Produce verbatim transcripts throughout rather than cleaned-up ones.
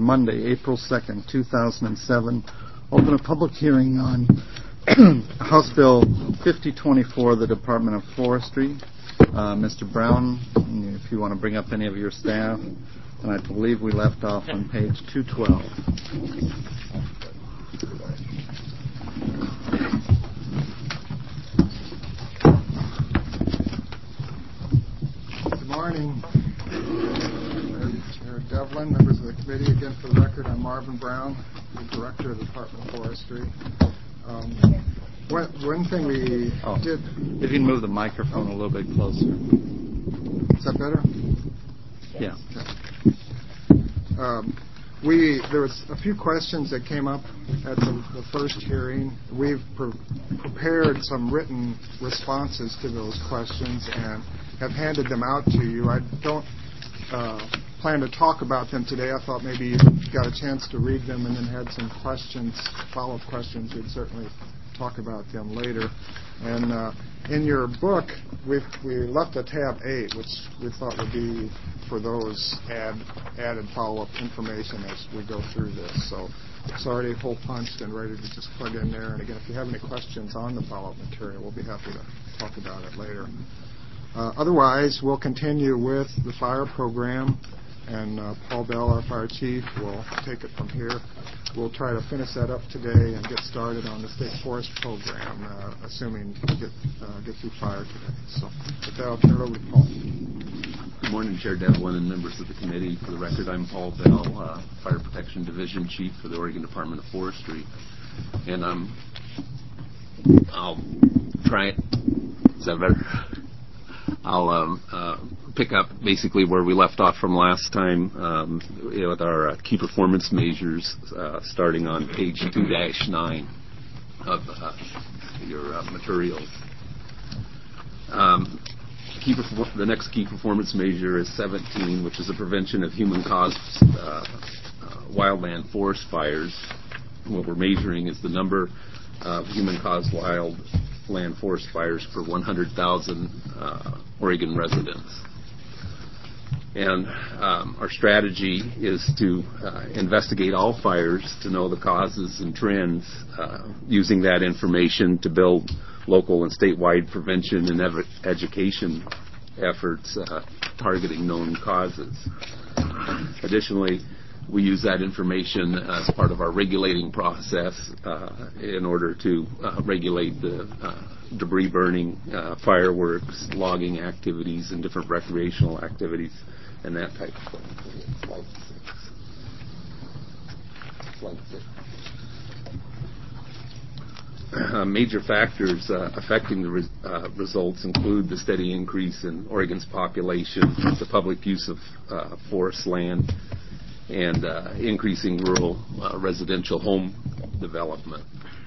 Monday, April second, two thousand seven. Open a public hearing on House Bill fifty twenty-four, the Department of Forestry. Uh, Mister Brown, if you want to bring up any of your staff. And I believe we left off on page two twelve. Good morning. Chair Devlin, members of the committee. Again, for the record, I'm Marvin Brown, the Director of the Department of Forestry. Um, one, one thing we oh, did... If you can move the microphone a little bit closer. Is that better? Yeah. Okay. Um, we there was a few questions that came up at the, the first hearing. We've pre- prepared some written responses to those questions and have handed them out to you. I don't uh, plan to talk about them today. I thought maybe you got a chance to read them and then had some questions, follow-up questions. We'd certainly talk about them later. And uh, in your book, we've, we left a tab eight, which we thought would be for those add, added follow-up information as we go through this. So it's already hole punched and ready to just plug in there. And again, if you have any questions on the follow-up material, we'll be happy to talk about it later. Uh, otherwise, we'll continue with the fire program, and uh, Paul Bell, our fire chief, will take it from here. We'll try to finish that up today and get started on the state forest program, uh, assuming we get, uh, get through fire today. So with that, I'll turn it over to Paul. Good morning, Chair Devlin and members of the committee. For the record, I'm Paul Bell, uh, Fire Protection Division Chief for the Oregon Department of Forestry. And um, I'll try it. Is that better? I'll um, uh, pick up basically where we left off from last time um, with our uh, key performance measures, uh, starting on page two dash nine of uh, your uh, materials. Um, key perfor- the next key performance measure is seventeen, which is the prevention of human-caused uh, uh, wildland forest fires. What we're measuring is the number of human-caused wild land forest fires per one hundred thousand uh, Oregon residents. And um, our strategy is to uh, investigate all fires to know the causes and trends, uh, using that information to build local and statewide prevention and ev- education efforts uh, targeting known causes. Additionally, we use that information as part of our regulating process uh, in order to uh, regulate the uh, debris burning, uh, fireworks, logging activities, and different recreational activities, and that type of thing. Slide six. Slide six. Uh, major factors uh, affecting the res- uh, results include the steady increase in Oregon's population, the public use of uh, forest land, and uh, increasing rural uh, residential home development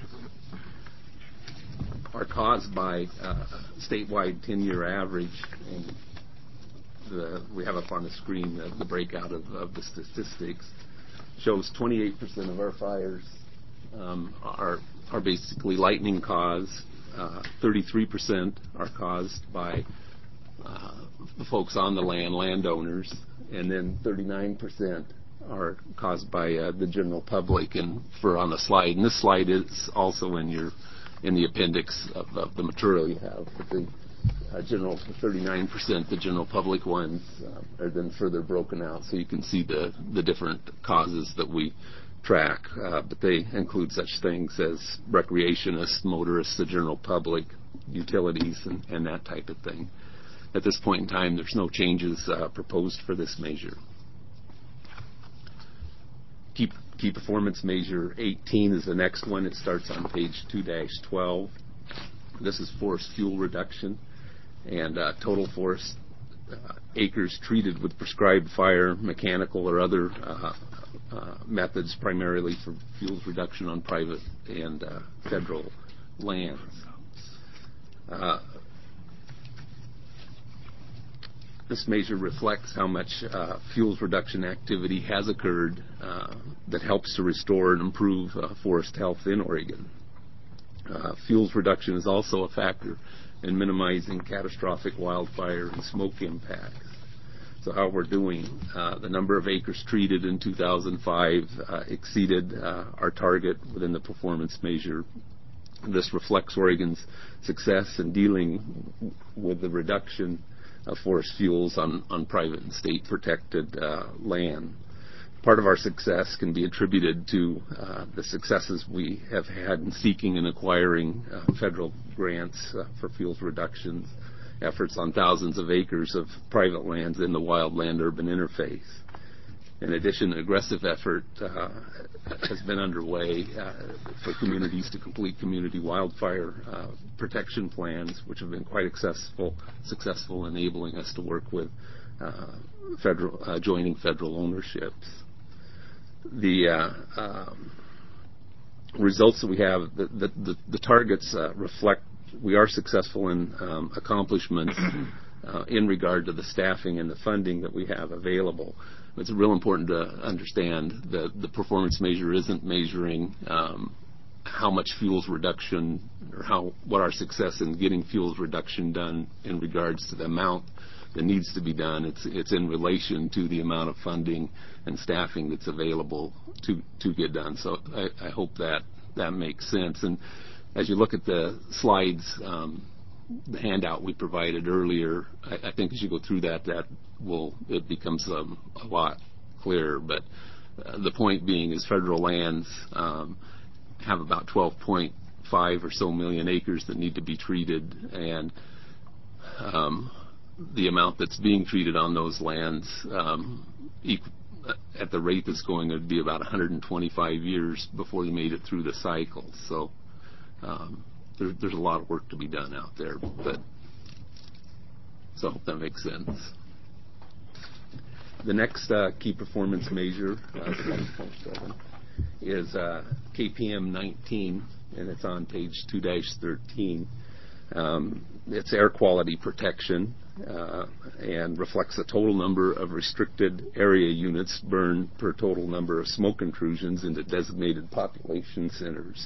are caused by uh, statewide ten-year average. And the, we have up on the screen the, the breakout of, of the statistics. Shows twenty-eight percent of our fires um, are are basically lightning caused. Uh, thirty-three percent are caused by uh, the folks on the land, landowners, and then thirty-nine percent are caused by uh, the general public. And for on the slide, and this slide is also in your in the appendix of, of the material you have. But the uh, general thirty-nine percent, the general public ones, uh, are then further broken out, so you can see the the different causes that we track. Uh, but they include such things as recreationists, motorists, the general public, utilities, and, and that type of thing. At this point in time, there's no changes uh, proposed for this measure. Key, key performance measure eighteen is the next one. It starts on page two dash twelve. This is forest fuel reduction and uh, total forest uh, acres treated with prescribed fire, mechanical, or other uh, uh, methods, primarily for fuels reduction on private and uh, federal lands. Uh, This measure reflects how much uh, fuels reduction activity has occurred uh, that helps to restore and improve uh, forest health in Oregon. Uh, fuels reduction is also a factor in minimizing catastrophic wildfire and smoke impacts. So how we're doing. Uh, the number of acres treated in two thousand five uh, exceeded uh, our target within the performance measure. This reflects Oregon's success in dealing with the reduction of forest fuels on, on private and state protected uh, land. Part of our success can be attributed to uh, the successes we have had in seeking and acquiring uh, federal grants uh, for fuels reductions efforts on thousands of acres of private lands in the wildland-urban interface. In addition, an aggressive effort uh, has been underway uh, for communities to complete community wildfire uh, protection plans, which have been quite successful, successful enabling us to work with uh, federal, uh, joining federal ownerships. The uh, um, results that we have, the, the, the, the targets uh, reflect we are successful in um, accomplishments uh, in regard to the staffing and the funding that we have available. It's real important to understand that the performance measure isn't measuring um, how much fuels reduction or how what our success in getting fuels reduction done in regards to the amount that needs to be done. It's it's in relation to the amount of funding and staffing that's available to to get done. So I, I hope that that makes sense. And as you look at the slides, um, the handout we provided earlier, I, I think as you go through that, that will it becomes um, a lot clearer. But uh, the point being is federal lands um, have about twelve point five or so million acres that need to be treated, and um, the amount that's being treated on those lands um, equal, at the rate that's going to be about one hundred twenty-five years before they made it through the cycle. So um, there, there's a lot of work to be done out there. But so I hope that makes sense. The next uh, key performance measure uh, is uh, K P M nineteen, and it's on page two dash thirteen. Um, it's air quality protection uh, and reflects the total number of restricted area units burned per total number of smoke intrusions into designated population centers.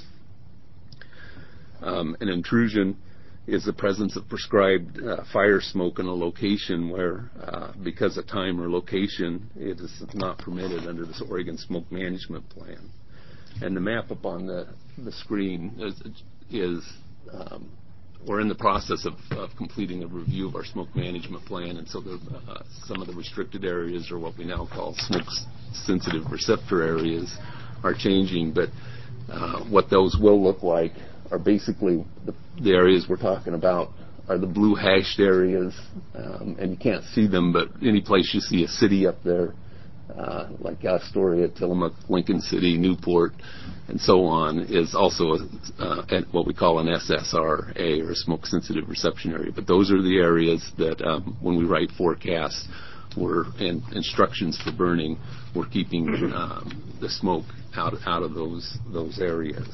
Um, an intrusion is the presence of prescribed uh, fire smoke in a location where, uh, because of time or location, it is not permitted under this Oregon Smoke Management Plan. And the map up on the, the screen is, is um, we're in the process of, of completing a review of our smoke management plan, and so the, uh, some of the restricted areas, or what we now call smoke-sensitive receptor areas, are changing. But uh, what those will look like are basically the, the areas we're talking about are the blue hashed areas, um, and you can't see them, but any place you see a city up there, uh, like Astoria, Tillamook, Lincoln City, Newport, and so on, is also a, uh, what we call an S S R A, or a smoke-sensitive reception area. But those are the areas that, um, when we write forecasts we're, and instructions for burning, we're keeping um, the smoke out out of those those areas.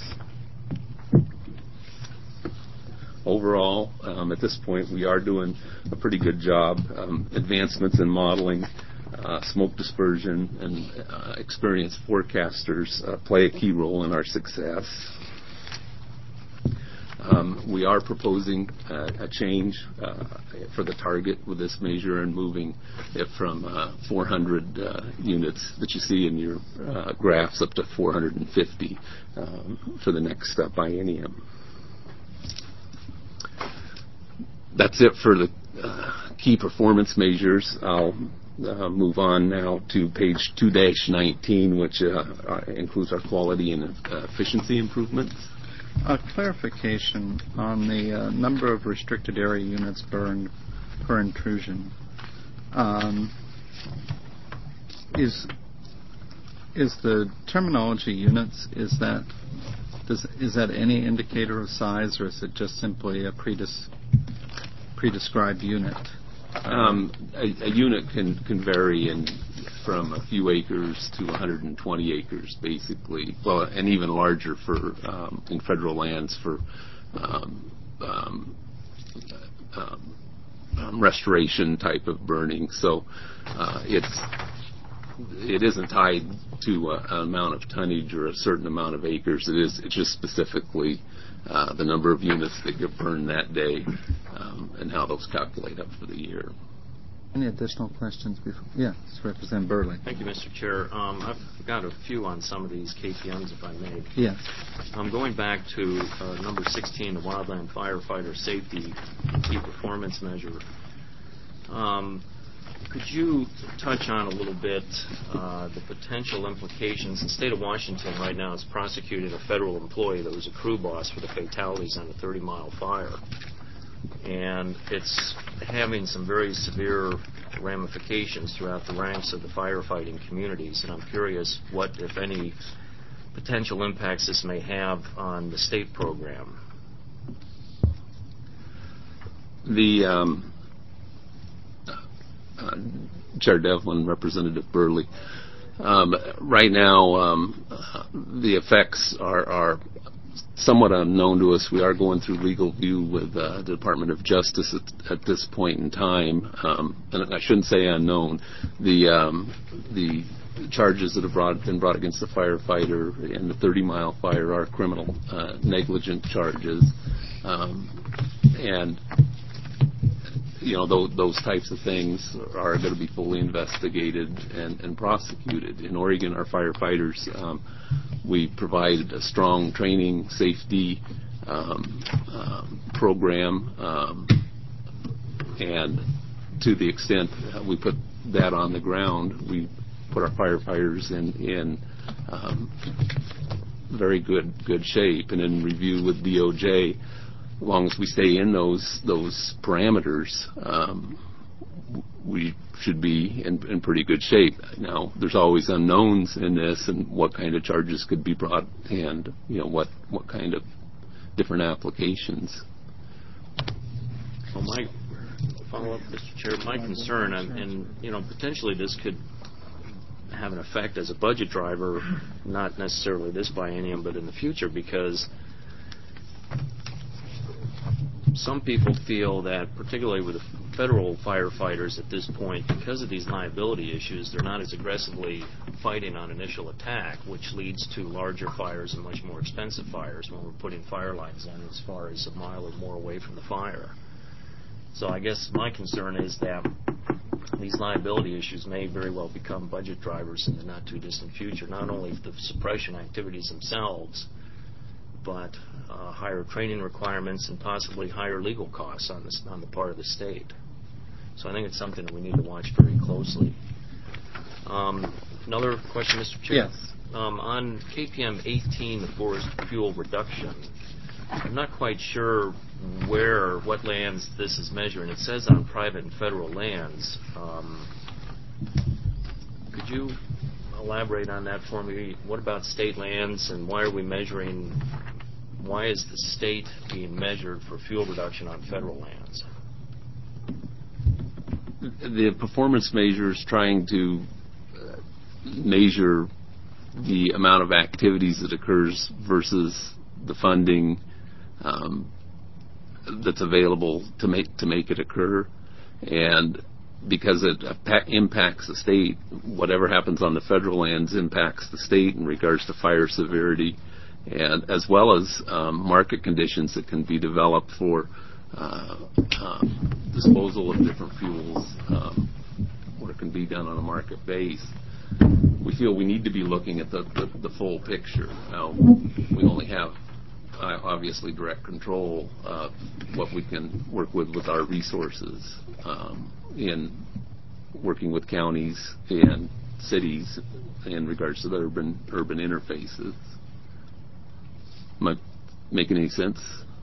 Overall, um, at this point, we are doing a pretty good job. Um, advancements in modeling, uh, smoke dispersion, and uh, experienced forecasters uh, play a key role in our success. Um, we are proposing uh, a change uh, for the target with this measure and moving it from uh, four hundred uh, units that you see in your uh, graphs up to four hundred fifty um, for the next uh, biennium. That's it for the uh, key performance measures. I'll uh, move on now to page two dash nineteen, which uh, uh, includes our quality and uh, efficiency improvements. A clarification on the uh, number of restricted area units burned per intrusion. Um, is is the terminology units, is that does is that any indicator of size, or is it just simply a predis pre-described unit? Um, a, a unit can, can vary in from a few acres to one hundred twenty acres, basically. Well, and even larger for um, in federal lands for um, um, um, um, restoration type of burning. So uh, it's it isn't tied to a, an amount of tonnage or a certain amount of acres. It is it's just specifically Uh, the number of units that get burned that day, um, and how those calculate up for the year. Any additional questions before? Yes, Representative Burley. Thank you, Mister Chair. Um, I've got a few on some of these K P Ms, if I may. Yes. I'm going back to uh, number sixteen, the Wildland Firefighter Safety Key Performance Measure. Um, could you touch on a little bit uh, the potential implications? The state of Washington right now is prosecuting a federal employee that was a crew boss for the fatalities on a thirty mile fire. And it's having some very severe ramifications throughout the ranks of the firefighting communities. And I'm curious what, if any, potential impacts this may have on the state program. The um, uh, Chair Devlin, Representative Burley. Um, right now, um, uh, the effects are, are somewhat unknown to us. We are going through legal view with uh, the Department of Justice at, at this point in time, um, and I shouldn't say unknown. The um, the charges that have brought, been brought against the firefighter in the thirty mile fire are criminal uh, negligent charges, um, and you know those, those types of things are going to be fully investigated and, and prosecuted. In Oregon, our firefighters, um, we provide a strong training, safety um, um, program, um, and to the extent we put that on the ground, we put our firefighters in, in um, very good good shape. And in review with D O J, as long as we stay in those those parameters, um, we should be in, in pretty good shape. Now, there's always unknowns in this, and what kind of charges could be brought, and you know what what kind of different applications. Well, my follow up, Mister Chair. My concern, and, and you know, potentially this could have an effect as a budget driver, not necessarily this biennium, but in the future, because some people feel that, particularly with the federal firefighters at this point, because of these liability issues, they're not as aggressively fighting on initial attack, which leads to larger fires and much more expensive fires when we're putting fire lines in as far as a mile or more away from the fire. So I guess my concern is that these liability issues may very well become budget drivers in the not-too-distant future, not only the suppression activities themselves, but uh, higher training requirements and possibly higher legal costs on, this, on the part of the state. So I think it's something that we need to watch very closely. Um, another question, Mister Chair? Yes. Um, on K P M eighteen, the forest fuel reduction, I'm not quite sure where, what lands this is measuring. It says on private and federal lands. Um, could you elaborate on that for me? What about state lands, and why are we measuring, why is the state being measured for fuel reduction on federal lands? The performance measures trying to uh, measure the amount of activities that occurs versus the funding um, that's available to make to make it occur, and because it impacts the state, whatever happens on the federal lands impacts the state in regards to fire severity, and as well as um, market conditions that can be developed for uh, um, disposal of different fuels, um, where it can be done on a market base. We feel we need to be looking at the, the, the full picture. Now, we only have uh, obviously direct control of what we can work with with our resources um, in working with counties and cities in regards to the urban urban interfaces. Am I making any sense?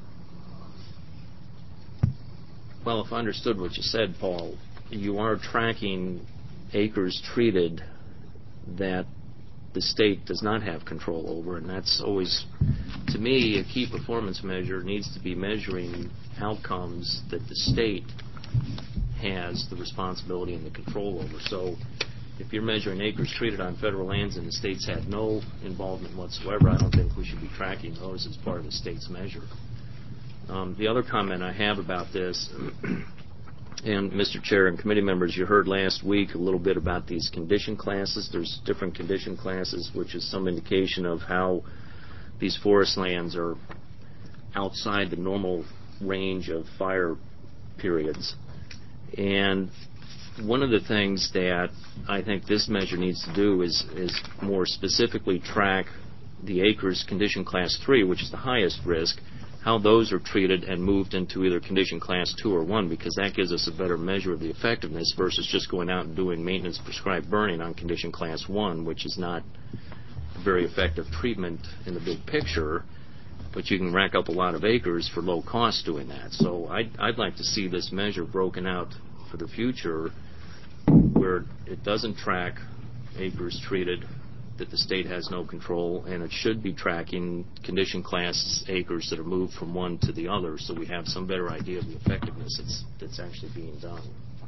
Well, if I understood what you said, Paul, you are tracking acres treated that the state does not have control over, and that's always, to me, a key performance measure needs to be measuring outcomes that the state has the responsibility and the control over. So if you're measuring acres treated on federal lands and the state's had no involvement whatsoever, I don't think we should be tracking those as part of the state's measure. Um, the other comment I have about this, and Mister Chair and committee members, you heard last week a little bit about these condition classes. There's different condition classes, which is some indication of how these forest lands are outside the normal range of fire periods. And one of the things that I think this measure needs to do is, is more specifically track the acres condition class three, which is the highest risk, how those are treated and moved into either condition class two or one, because that gives us a better measure of the effectiveness versus just going out and doing maintenance prescribed burning on condition class one, which is not a very effective treatment in the big picture, but you can rack up a lot of acres for low cost doing that. So I'd, I'd like to see this measure broken out for the future where it doesn't track acres treated that the state has no control, and it should be tracking condition class acres that are moved from one to the other, so we have some better idea of the effectiveness that's, that's actually being done.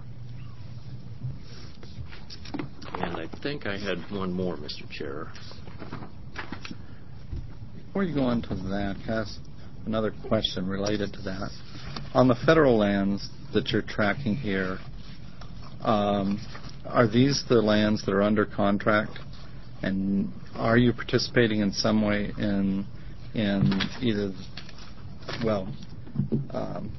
And I think I had one more, Mister Chair. Before you go on to that, Cass, another question related to that. On the federal lands that you're tracking here, um, are these the lands that are under contract? And are you participating in some way in in either, well, um,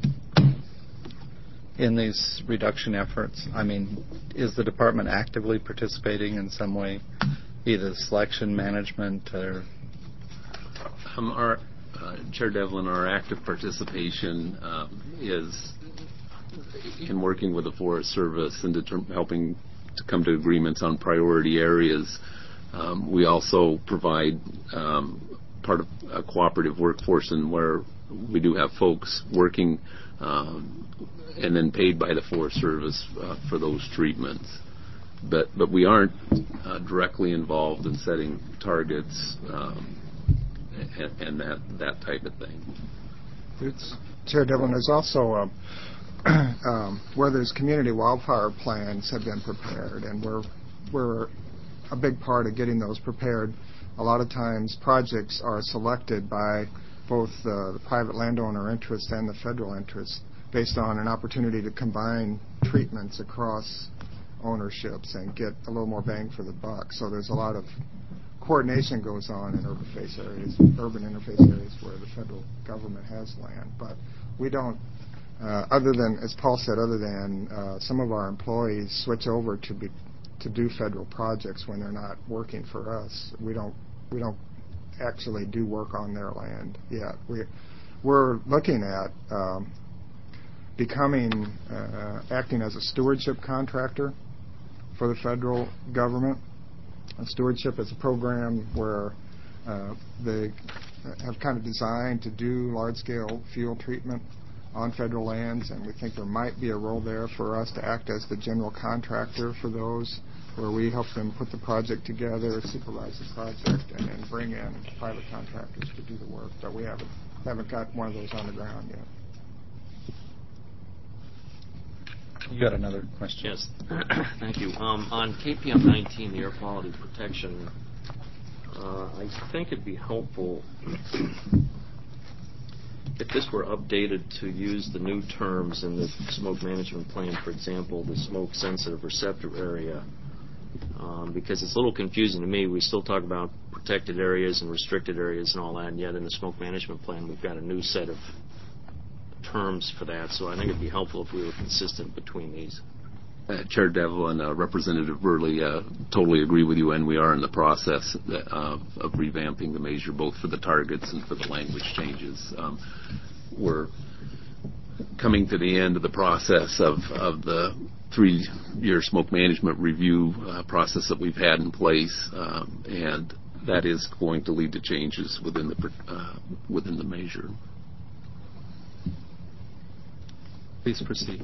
in these reduction efforts? I mean, is the department actively participating in some way, either selection, management, or? Um, our uh, Chair Devlin, our active participation um, is in working with the Forest Service and determ- helping to come to agreements on priority areas. Um, we also provide um, part of a cooperative workforce, and where we do have folks working um, and then paid by the Forest Service uh, for those treatments. But but we aren't uh, directly involved in setting targets um, and, and that that type of thing. It's, Chair Devlin, there's also a, um, where there's community wildfire plans have been prepared, and we're we're a big part of getting those prepared. A lot of times projects are selected by both uh, the private landowner interest and the federal interest based on an opportunity to combine treatments across ownerships and get a little more bang for the buck. So there's a lot of coordination goes on in urban face areas, urban interface areas where the federal government has land. But we don't, uh, other than, as Paul said, other than uh, some of our employees switch over to be to do federal projects when they're not working for us. We don't we don't actually do work on their land yet. We we're looking at um, becoming uh, acting as a stewardship contractor for the federal government. And stewardship is a program where uh, they have kind of designed to do large-scale fuel treatment on federal lands, and we think there might be a role there for us to act as the general contractor for those, where we help them put the project together, supervise the project, and then bring in private contractors to do the work. But we haven't haven't got one of those on the ground yet. You got another question? Yes. Thank you. Um, on K P M nineteen, the air quality protection, uh, I think it'd be helpful if this were updated to use the new terms in the smoke management plan, for example, the smoke-sensitive receptor area, um, because it's a little confusing to me. We still talk about protected areas and restricted areas and all that, and yet in the smoke management plan we've got a new set of terms for that, so I think it'd be helpful if we were consistent between these. Uh, Chair Devlin and uh, Representative Burley uh, totally agree with you, and we are in the process of, of revamping the measure, both for the targets and for the language changes. Um, we're coming to the end of the process of, of the three-year smoke management review uh, process that we've had in place, um, and that is going to lead to changes within the uh, within the measure. Please proceed.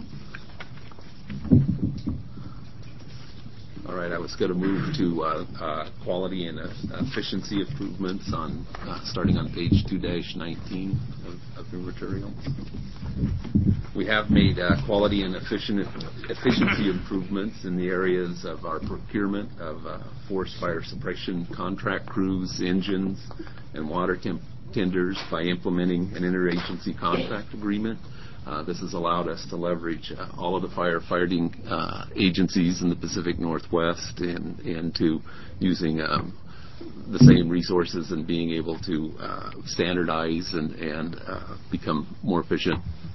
All right, I was going to move to uh, uh, quality and uh, efficiency improvements on uh, starting on page two dash nineteen of, of the material. We have made uh, quality and efficient, efficiency improvements in the areas of our procurement of uh, forest fire suppression contract crews, engines, and water temp- tenders by implementing an interagency contract agreement. Uh, this has allowed us to leverage uh, all of the firefighting uh, agencies in the Pacific Northwest and, and to using um, the same resources and being able to uh, standardize and, and uh, become more efficient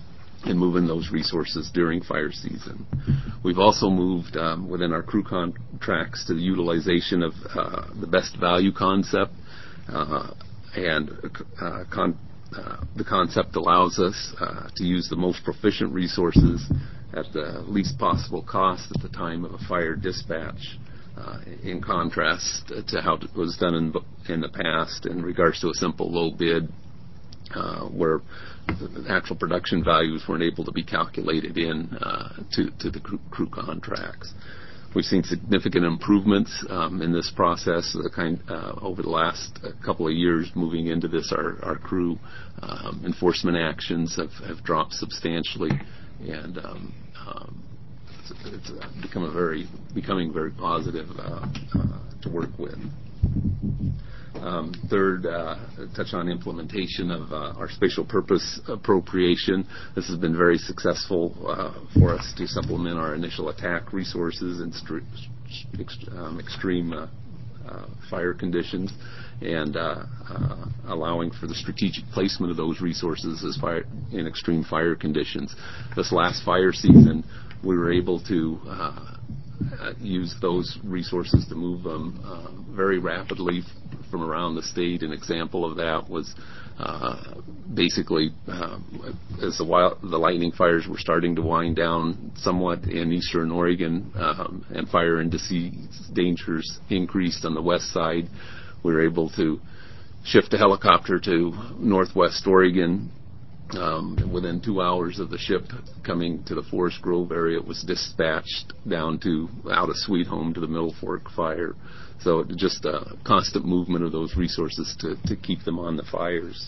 and moving those resources during fire season. We've also moved um, within our crew contracts to the utilization of uh, the best value concept, uh, and uh, con- uh, the concept allows us uh, to use the most proficient resources at the least possible cost at the time of a fire dispatch, uh, in contrast to how it was done in, in the past in regards to a simple low bid, uh, where the actual production values weren't able to be calculated in uh, to, to the crew, crew contracts. We've seen significant improvements um, in this process the kind, uh, over the last uh, couple of years. Moving into this, our, our crew um, enforcement actions have, have dropped substantially, and um, um, it's, it's uh, become a very becoming very positive uh, uh, to work with. Um, third, uh, touch on implementation of uh, our spatial purpose appropriation. This has been very successful uh, for us to supplement our initial attack resources in stri- ex- um, extreme uh, uh, fire conditions, and uh, uh, allowing for the strategic placement of those resources as fire in extreme fire conditions. This last fire season, we were able to uh, Uh, use those resources to move them uh, very rapidly f- from around the state. An example of that was uh, basically uh, as the, wild, the lightning fires were starting to wind down somewhat in eastern Oregon, um, and fire and disease dangers increased on the west side, we were able to shift a helicopter to northwest Oregon. Um, within two hours of the ship coming to the Forest Grove area, it was dispatched down to out of Sweet Home to the Middle Fork fire. So just a constant movement of those resources to, to keep them on the fires.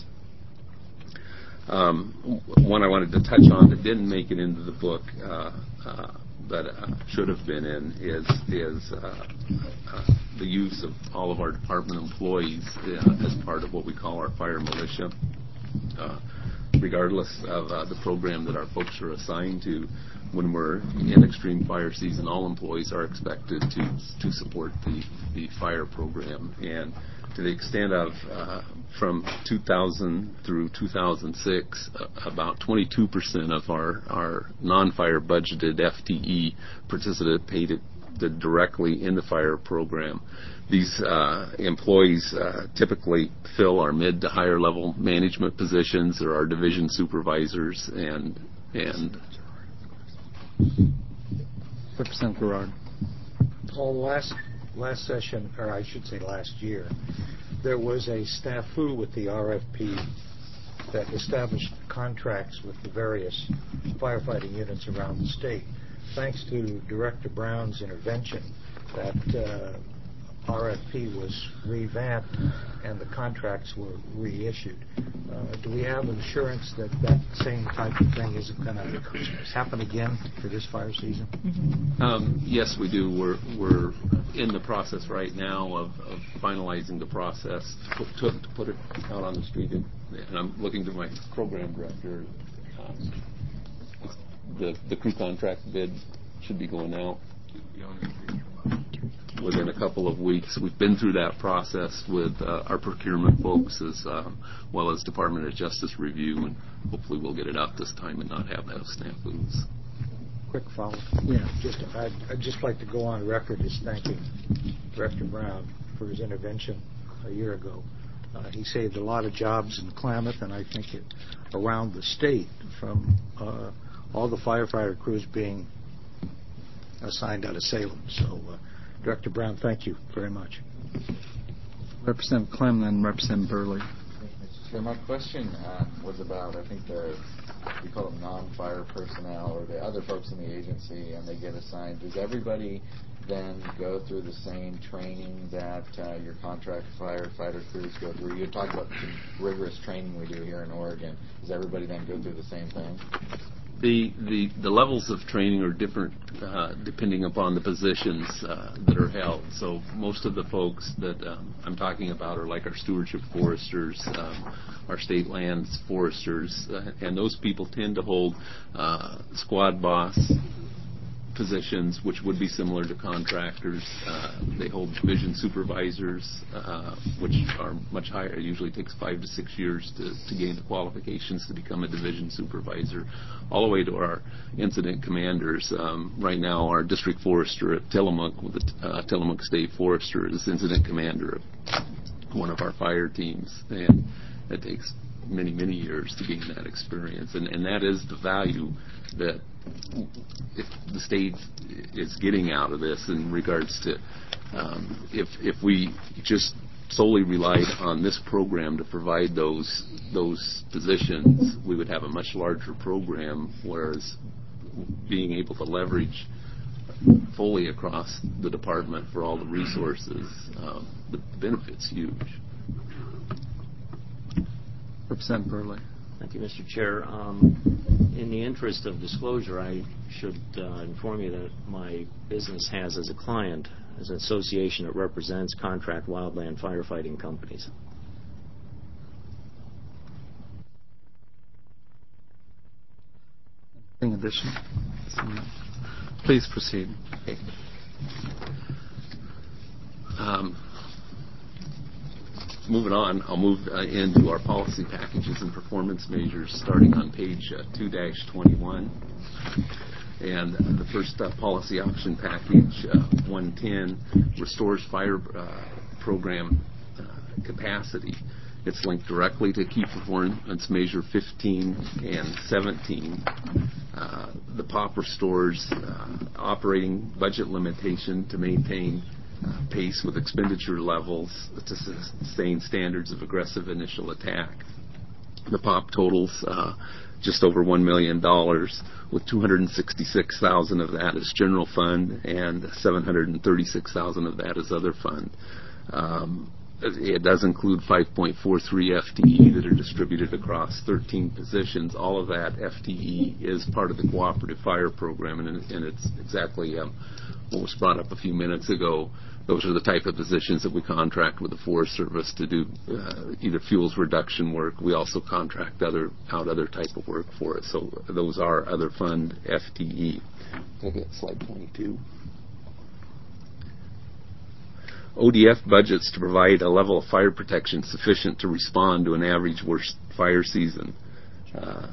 Um, one I wanted to touch on that didn't make it into the book, uh, uh, but uh, should have been in, is is uh, uh, the use of all of our department employees uh, as part of what we call our fire militia. Uh, regardless of uh, the program that our folks are assigned to, when we're in extreme fire season, all employees are expected to to support the, the fire program. And to the extent of uh, from two thousand through two thousand six, uh, about twenty-two percent of our, our non-fire budgeted F T E participated directly in the fire program. These uh, employees uh, typically fill our mid to higher level management positions. There are division supervisors and and. Representative Gerard. Well, last last session, or I should say last year, there was a snafu with the R F P that established contracts with the various firefighting units around the state. Thanks to Director Brown's intervention, that uh, R F P was revamped and the contracts were reissued. Uh, do we have assurance that that same type of thing isn't going to happen again for this fire season? Mm-hmm. Um, yes, we do. We're we're in the process right now of, of finalizing the process to, to, to put it out on the street. And, and I'm looking to my program director. Um, the the crew contract bid should be going out within a couple of weeks. We've been through that process with uh, our procurement folks as um, well as Department of Justice review, and hopefully we'll get it out this time and not have those snafus. Quick follow. Yeah, just I'd, I'd just like to go on record as thanking Director Brown for his intervention a year ago. Uh, he saved a lot of jobs in Klamath, and I think it around the state from uh, all the firefighter crews being assigned out of Salem. So, uh, Director Brown, thank you very much. Representative Clem, then Representative Burley. So my question uh, was about, I think the we call them non-fire personnel or the other folks in the agency, and they get assigned. Does everybody then go through the same training that uh, your contract firefighter crews go through? You talked about the rigorous training we do here in Oregon. Does everybody then go through the same thing? The, the the levels of training are different uh, depending upon the positions uh, that are held. So most of the folks that um, I'm talking about are like our stewardship foresters, um, our state lands foresters, uh, and those people tend to hold uh, squad boss positions, which would be similar to contractors. Uh, they hold division supervisors, uh, which are much higher. It usually takes five to six years to, to gain the qualifications to become a division supervisor, all the way to our incident commanders. Um, right now, our district forester at Tillamook, with the uh, Tillamook State Forester, is incident commander of one of our fire teams, and it takes many, many years to gain that experience, and, and that is the value that if the state is getting out of this in regards to um, if if we just solely relied on this program to provide those those positions, we would have a much larger program, whereas being able to leverage fully across the department for all the resources, um, the benefit's huge. Representative Burley. Thank you, Mister Chair. Um, in the interest of disclosure, I should uh, inform you that my business has as a client as an association that represents contract wildland firefighting companies. Anything additional? Please proceed. Okay. Um, moving on, I'll move uh, into our policy packages and performance measures, starting on page uh, two dash twenty-one. And uh, the first uh, policy option package, uh, one ten, restores fire uh, program uh, capacity. It's linked directly to key performance measure fifteen and seventeen. Uh, the P O P restores uh, operating budget limitation to maintain uh, pace with expenditure levels to sustain standards of aggressive initial attack. The P O P totals uh, just over one million dollars, with two hundred sixty-six thousand dollars of that is general fund and seven hundred thirty-six thousand dollars of that is other fund. Um, It does include five point four three F T E that are distributed across thirteen positions. All of that F T E is part of the cooperative fire program, and, and it's exactly um, what was brought up a few minutes ago. Those are the type of positions that we contract with the Forest Service to do uh, either fuels reduction work. We also contract other out other type of work for it. So those are other fund F T E. Look at slide twenty-two. O D F budgets to provide a level of fire protection sufficient to respond to an average worst fire season. Uh,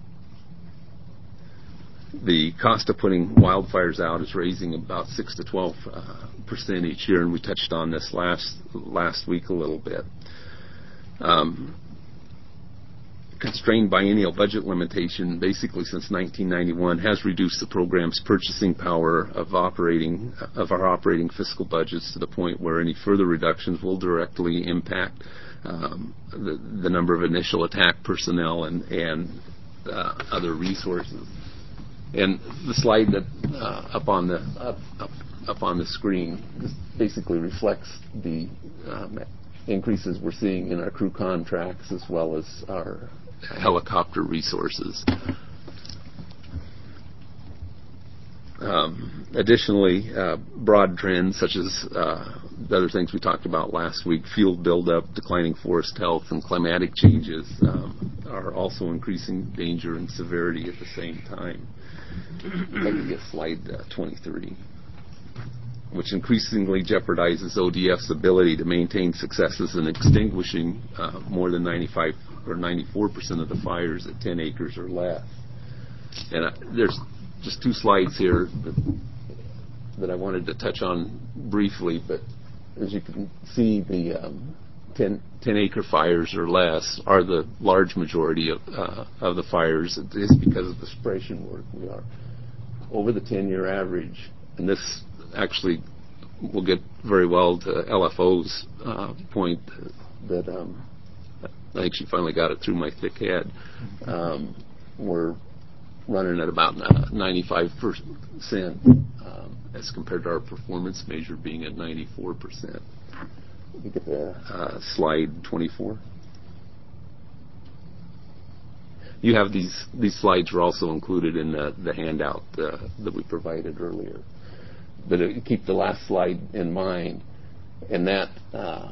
the cost of putting wildfires out is raising about six to twelve uh, percent each year, and we touched on this last last week a little bit. Um, constrained biennial budget limitation, basically since nineteen ninety-one, has reduced the program's purchasing power of operating of our operating fiscal budgets to the point where any further reductions will directly impact um, the, the number of initial attack personnel and and uh, other resources. And the slide that uh, up on the up, up, up on the screen basically reflects the um, increases we're seeing in our crew contracts as well as our helicopter resources. Um, additionally, uh, broad trends such as uh, the other things we talked about last week, field buildup, declining forest health, and climatic changes um, are also increasing danger and severity at the same time. I'd like to get slide uh, twenty-three, which increasingly jeopardizes O D F's ability to maintain successes in extinguishing uh, more than ninety-five or ninety-four percent of the fires at ten acres or less. And uh, there's just two slides here that, that I wanted to touch on briefly, but as you can see, the um, ten, ten acre fires or less are the large majority of, uh, of the fires. It is because of the suppression work. We are over the ten-year average, and this actually will get very well to L F O's uh, point that um, I think she finally got it through my thick head. Um, we're running at about ninety-five percent um, as compared to our performance measure being at ninety-four percent. Look at the uh, slide twenty-four. You have these these slides are also included in the, the handout uh, that we provided earlier. But uh, keep the last slide in mind, and that uh,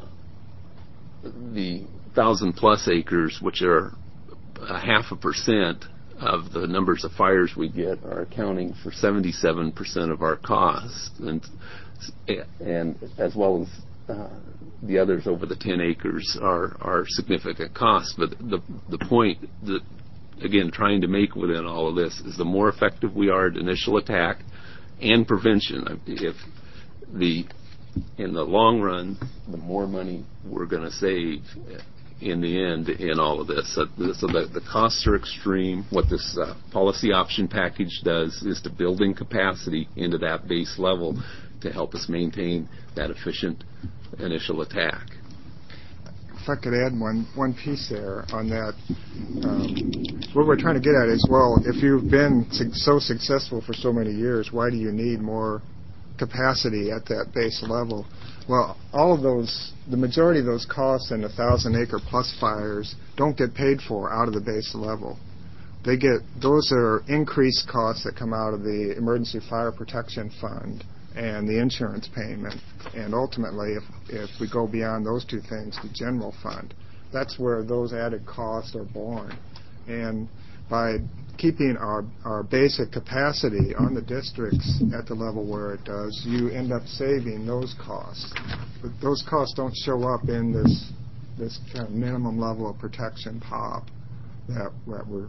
the thousand plus acres, which are a half a percent of the numbers of fires we get are accounting for seventy-seven percent of our costs, and and as well as uh, the others over the ten acres are are significant costs. But the the point that, again, trying to make within all of this is the more effective we are at initial attack and prevention. If the in the long run, the more money we're going to save in the end in all of this. So, so the, the costs are extreme. What this uh, policy option package does is to building capacity into that base level to help us maintain that efficient initial attack. If I could add one, one piece there on that, um, what we're trying to get at is, well, if you've been su- so successful for so many years, why do you need more capacity at that base level? Well, all of those, the majority of those costs in the thousand acre plus fires don't get paid for out of the base level. They get, those are increased costs that come out of the Emergency Fire Protection Fund and the insurance payment, and ultimately, if, if we go beyond those two things, the general fund. That's where those added costs are borne. And by keeping our, our basic capacity on the districts at the level where it does, you end up saving those costs. But those costs don't show up in this this kind of minimum level of protection P O P that, that we're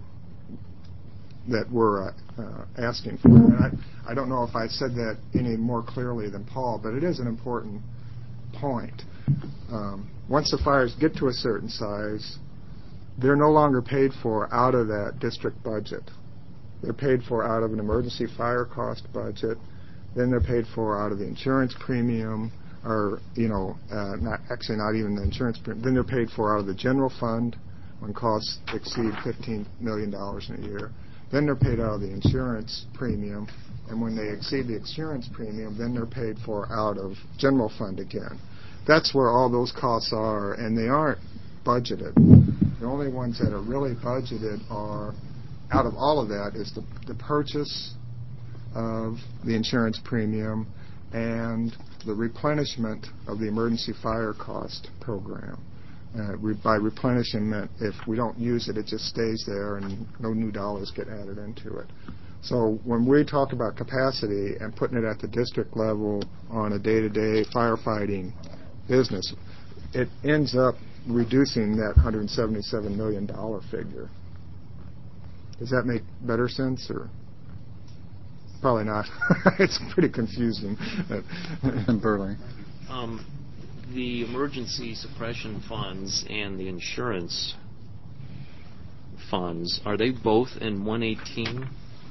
that we're uh, uh, asking for. And I, I don't know if I said that any more clearly than Paul, but it is an important point. Um, once the fires get to a certain size, they're no longer paid for out of that district budget. They're paid for out of an emergency fire cost budget. Then they're paid for out of the insurance premium, or, you know, uh, not actually not even the insurance premium. Then they're paid for out of the general fund when costs exceed fifteen million dollars in a year. Then they're paid out of the insurance premium, and when they exceed the insurance premium, then they're paid for out of general fund again. That's where all those costs are, and they aren't budgeted. The only ones that are really budgeted are, out of all of that, is the, the purchase of the insurance premium and the replenishment of the emergency fire cost program. Uh, re- by replenishment, if we don't use it, it just stays there and no new dollars get added into it. So when we talk about capacity and putting it at the district level on a day-to-day firefighting business, it ends up reducing that one hundred seventy-seven million dollars figure. Does that make better sense, or probably not? It's pretty confusing. And Burley. Um, the emergency suppression funds and the insurance funds, are they both in one eighteen?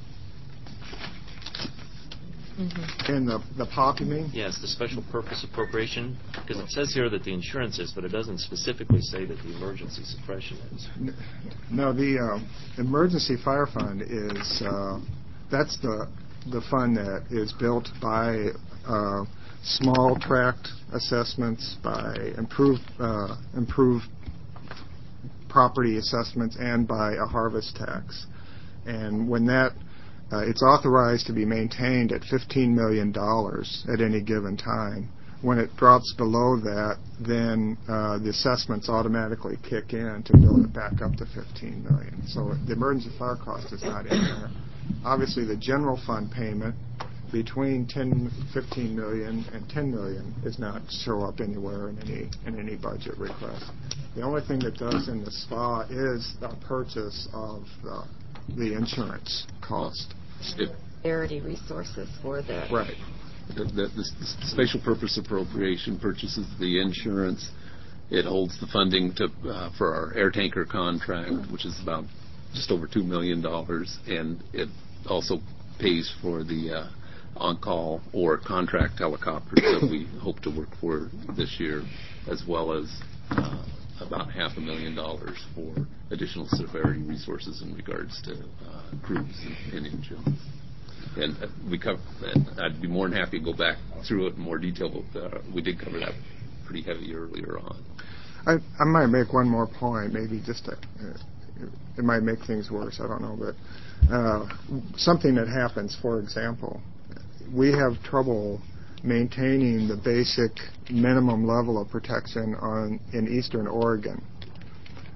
Mm-hmm. In the, the P O P, you mean? Yes, the special purpose appropriation, because it says here that the insurance is, but it doesn't specifically say that the emergency suppression is. No, the uh, emergency fire fund is, uh, that's the the fund that is built by uh, small tract assessments, by improved uh, improved property assessments, and by a harvest tax. And when that Uh, it's authorized to be maintained at fifteen million dollars at any given time. When it drops below that, then uh, the assessments automatically kick in to build it back up to fifteen million dollars. So the emergency fire cost is not in there. Obviously, the general fund payment between ten, fifteen million and ten million dollars does not show up anywhere in any in any budget request. The only thing that does in the S P A is the purchase of the the insurance cost. Charity resources for the Right. The, the, the special purpose appropriation purchases the insurance. It holds the funding to uh, for our air tanker contract, which is about just over two million dollars, and it also pays for the uh, on-call or contract helicopters that we hope to work for this year, as well as uh, about half a million dollars for additional severity resources in regards to uh, crews and, and engines. And uh, we cover. And I'd be more than happy to go back through it in more detail. But uh, we did cover that pretty heavy earlier on. I, I might make one more point, maybe just to, uh, it might make things worse. I don't know, but uh, something that happens. For example, we have trouble maintaining the basic minimum level of protection on in eastern Oregon.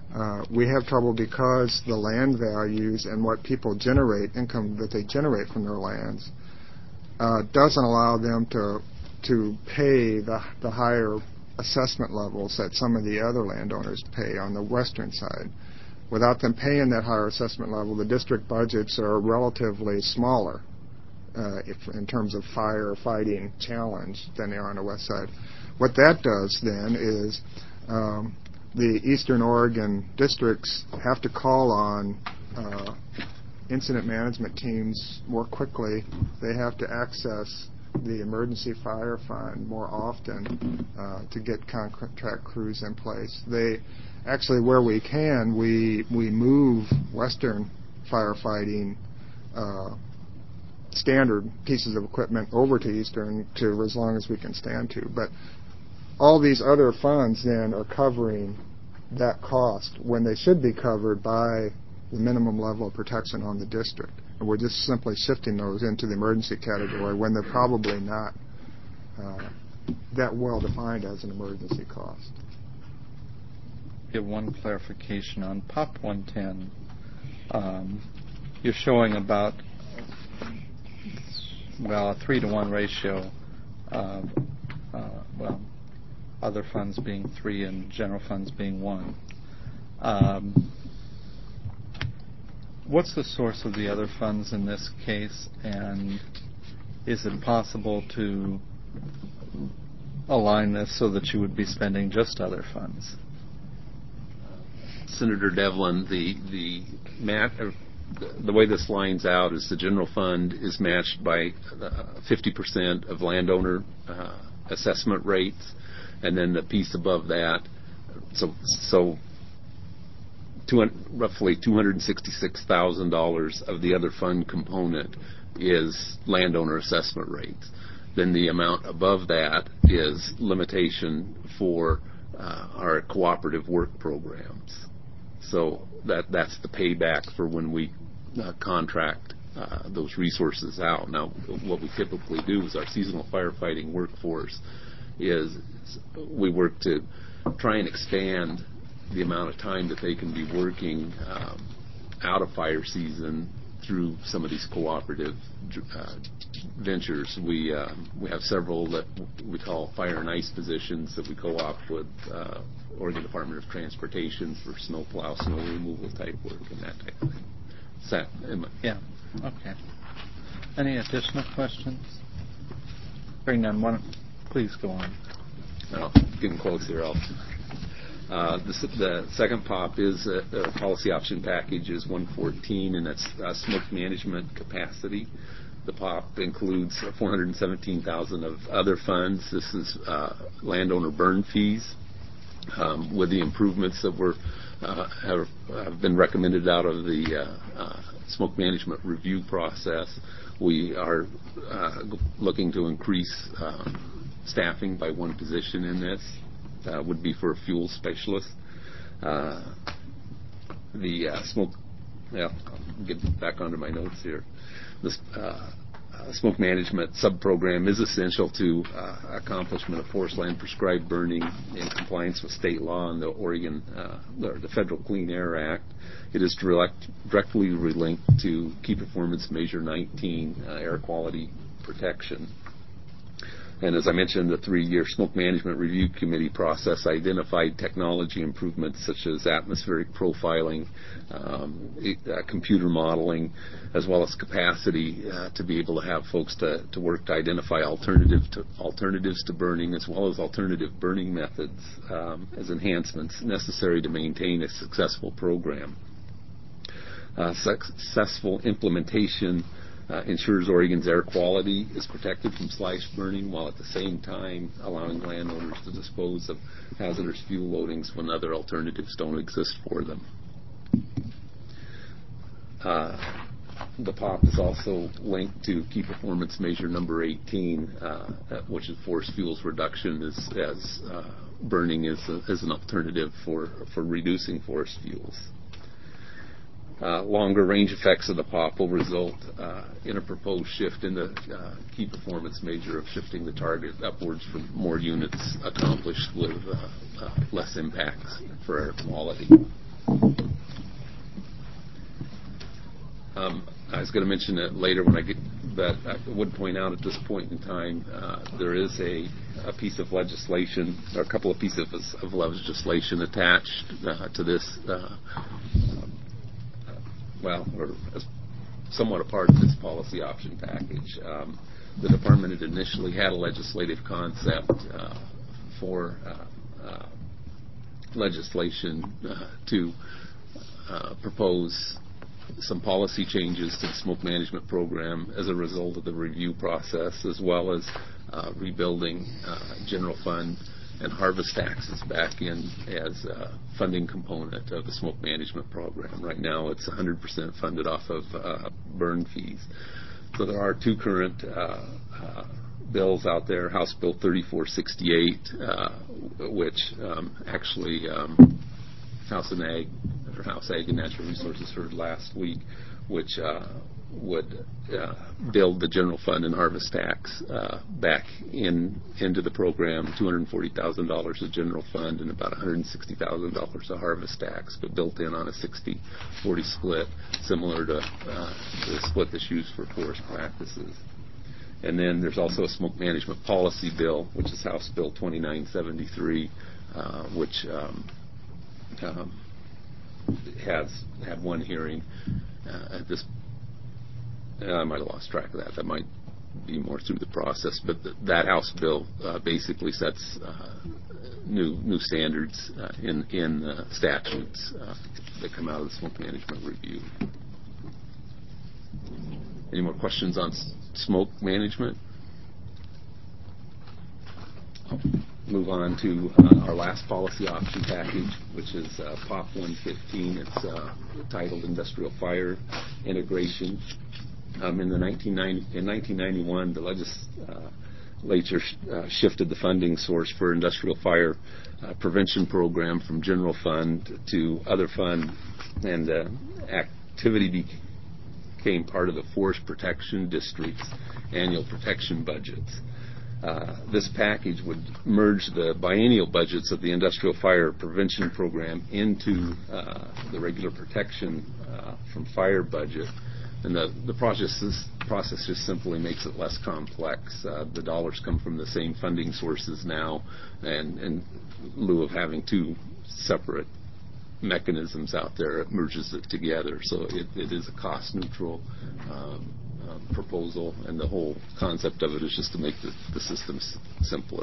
Uh, we have trouble because the land values and what people generate, income that they generate from their lands, uh, doesn't allow them to to pay the, the higher assessment levels that some of the other landowners pay on the western side. Without them paying that higher assessment level, the district budgets are relatively smaller uh, if, in terms of firefighting challenge than they are on the west side. What that does then is um, the Eastern Oregon districts have to call on uh, incident management teams more quickly. They have to access the emergency fire fund more often uh, to get contract crews in place. They actually, where we can, we we move Western firefighting uh, standard pieces of equipment over to Eastern to as long as we can stand to. But all these other funds then are covering that cost when they should be covered by the minimum level of protection on the district. And we're just simply shifting those into the emergency category when they're probably not uh, that well defined as an emergency cost. Give one clarification on P O P one ten. Um, you're showing about, well, a three to one ratio of, uh, well, other funds being three and general funds being one. Um, what's the source of the other funds in this case, and is it possible to align this so that you would be spending just other funds? Senator Devlin, the the mat, uh, the way this lines out is the general fund is matched by uh, fifty percent of landowner uh, assessment rates, and then the piece above that, so so two, roughly two hundred sixty-six thousand dollars of the other fund component is landowner assessment rates. Then the amount above that is limitation for uh, our cooperative work programs. So that that's the payback for when we uh, contract uh, those resources out. Now, what we typically do is our seasonal firefighting workforce is we work to try and expand the amount of time that they can be working um, out of fire season through some of these cooperative uh, ventures. We uh, we have several that we call fire and ice positions that we co-opt with uh, Oregon Department of Transportation for snow plow, snow removal type work and that type of thing. So, yeah. Okay. Any additional questions? Hearing none, one, please go on. Well, getting close here. I'll, uh, the, the second P O P is a, a policy option package is one fourteen, and that's uh, smoke management capacity. The P O P includes four hundred seventeen thousand dollars of other funds. This is uh, landowner burn fees. Um, with the improvements that were uh, have, have been recommended out of the uh, uh, smoke management review process, we are uh, looking to increase um, staffing by one position in this. Uh, would be for a fuel specialist. Uh, the uh, smoke, yeah, I'll get back onto my notes here. This uh, uh, smoke management sub-program is essential to uh, accomplishment of forest land prescribed burning in compliance with state law and the Oregon, uh, or the Federal Clean Air Act. It is direct, directly linked to Key Performance Measure nineteen, uh, air quality protection. And as I mentioned, the three-year Smoke Management Review Committee process identified technology improvements such as atmospheric profiling, um, uh, computer modeling, as well as capacity uh, to be able to have folks to, to work to identify alternative to, alternatives to burning, as well as alternative burning methods um, as enhancements necessary to maintain a successful program. Uh, successful implementation Uh, ensures Oregon's air quality is protected from slash burning, while at the same time allowing landowners to dispose of hazardous fuel loadings when other alternatives don't exist for them. Uh, the P O P is also linked to Key Performance Measure number eighteen, uh, which is forest fuels reduction as, as uh, burning is, a, is an alternative for, for reducing forest fuels. Uh, longer range effects of the P O P will result uh, in a proposed shift in the uh, key performance measure of shifting the target upwards for more units accomplished with uh, uh, less impacts for air quality. Um, I was going to mention it later when I get, but I would point out at this point in time uh, there is a, a piece of legislation, or a couple of pieces of, of legislation attached uh, to this, uh, uh, well, or as somewhat a part of this policy option package. Um, the department had initially had a legislative concept uh, for uh, uh, legislation uh, to uh, propose some policy changes to the smoke management program as a result of the review process, as well as uh, rebuilding uh, general fund and harvest taxes back in as a funding component of the smoke management program. Right now it's one hundred percent funded off of uh, burn fees. So there are two current uh, uh, bills out there, House Bill thirty-four sixty-eight, uh, which um, actually um, House and Ag, or House Ag and Natural Resources heard last week, which uh, would uh, build the general fund and harvest tax uh, back in into the program, two hundred forty thousand dollars of general fund and about one hundred sixty thousand dollars of harvest tax, but built in on a sixty forty split, similar to uh, the split that's used for forest practices. And then there's also a smoke management policy bill, which is House Bill twenty-nine seventy-three, uh, which um, um, has had one hearing uh, at this. Uh, I might have lost track of that. That might be more through the process, but th- that House bill uh, basically sets uh, new new standards uh, in in uh, statutes uh, that come out of the smoke management review. Any more questions on s- smoke management? I'll move on to uh, our last policy option package, which is uh, P O P one fifteen. It's uh, titled Industrial Fire Integration. Um, in the nineteen ninety, in nineteen ninety-one, the legislature sh- uh, shifted the funding source for industrial fire uh, prevention program from general fund to other fund, and uh, activity be- became part of the Forest Protection District's annual protection budgets. Uh, this package would merge the biennial budgets of the industrial fire prevention program into uh, the regular protection uh, from fire budget. And the, the process, is, process just simply makes it less complex. Uh, the dollars come from the same funding sources now, and in lieu of having two separate mechanisms out there, it merges it together. So it, it is a cost-neutral um, um, proposal, and the whole concept of it is just to make the, the system s- simpler.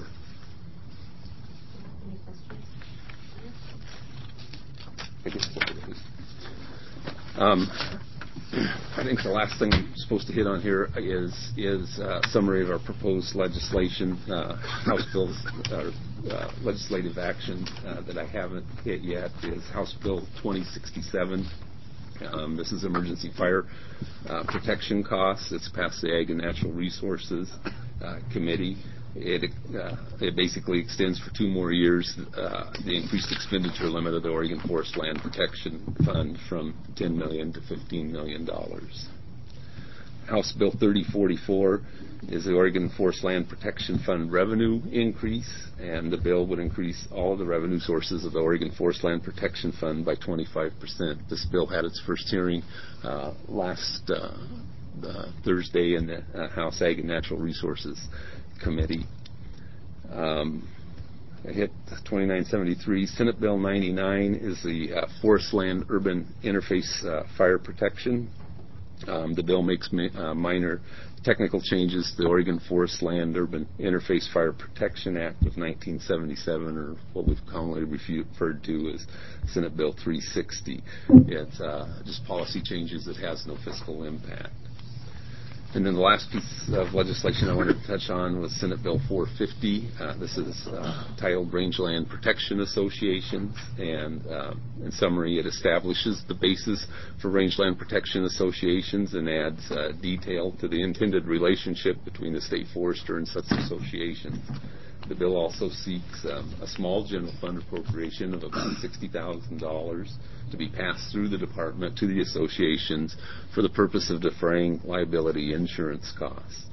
I guess that's what it is. Um, I think the last thing I'm supposed to hit on here is is a summary of our proposed legislation, uh, House bills, uh, uh, legislative action uh, that I haven't hit yet is House Bill twenty sixty-seven. Um, this is emergency fire uh, protection costs. It's passed the Ag and Natural Resources uh, Committee. It, uh, it basically extends for two more years uh, the increased expenditure limit of the Oregon Forest Land Protection Fund from ten million dollars to fifteen million dollars. House Bill thirty forty-four is the Oregon Forest Land Protection Fund revenue increase, and the bill would increase all the revenue sources of the Oregon Forest Land Protection Fund by twenty-five percent. This bill had its first hearing uh, last uh, uh, Thursday in the uh, House Ag and Natural Resources Committee. Um, I hit twenty-nine seventy-three. Senate Bill ninety-nine is the uh, Forest Land Urban Interface uh, Fire Protection. Um, the bill makes ma- uh, minor technical changes to the Oregon Forest Land Urban Interface Fire Protection Act of nineteen seventy-seven, or what we've commonly referred to as Senate Bill three sixty. It's uh, just policy changes that has no fiscal impact. And then the last piece of legislation I wanted to touch on was Senate Bill four fifty. Uh, this is uh, titled Rangeland Protection Associations, and uh, in summary, it establishes the basis for rangeland protection associations and adds uh, detail to the intended relationship between the state forester and such associations. The bill also seeks um, a small general fund appropriation of about sixty thousand dollars to be passed through the department to the associations for the purpose of defraying liability insurance costs.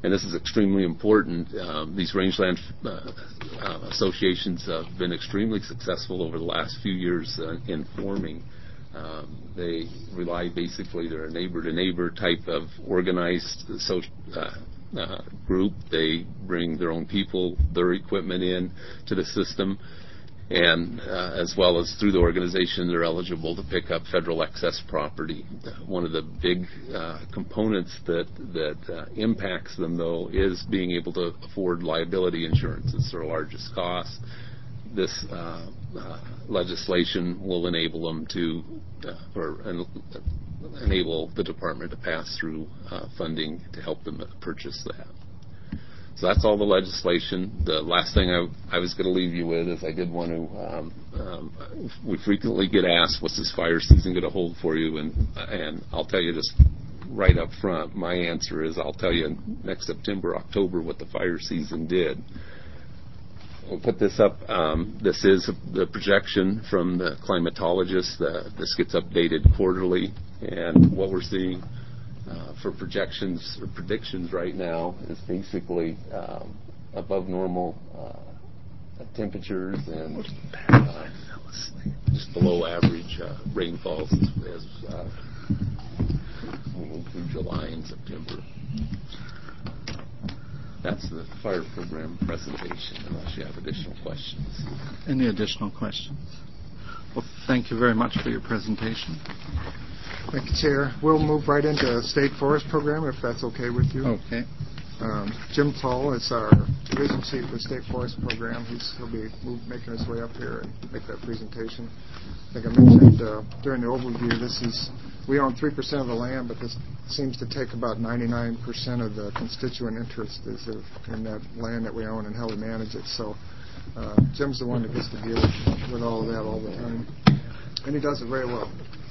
and this is extremely important. Um, these rangeland uh, uh, associations have been extremely successful over the last few years uh, in forming. Um, they rely basically, they're a neighbor-to-neighbor type of organized so, uh, uh, group. They bring their own people, their equipment in to the system, and uh, as well as through the organization, they're eligible to pick up federal excess property. Uh, one of the big uh, components that that uh, impacts them, though, is being able to afford liability insurance. It's their largest cost. This uh, uh, legislation will enable them to, uh, or en- enable the department to pass through uh, funding to help them purchase that. So that's all the legislation. The last thing I, I was going to leave you with is I did want to, um, um, we frequently get asked, what's this fire season going to hold for you? And, and I'll tell you just right up front, my answer is I'll tell you next September, October what the fire season did. We'll put this up. Um, this is the projection from the climatologist. The, this gets updated quarterly. And what we're seeing uh, for projections or predictions right now is basically um, above normal uh, temperatures and uh, just below average uh, rainfalls as, as uh, we move through July and September. That's the fire program presentation, unless you have additional questions. Any additional questions? Well, thank you very much for your presentation. Thank you, Chair. We'll move right into State Forest Program, if that's okay with you. Okay. Um, Jim Paul is our Division Chief for State Forest Program. He's, he'll be move, making his way up here and make that presentation. I think I mentioned uh, during the overview, this is, we own three percent of the land, but this seems to take about ninety-nine percent of the constituent interest is of, in that land that we own and how we manage it. So uh, Jim's the one that gets to deal with all of that all the time. And he does it very well.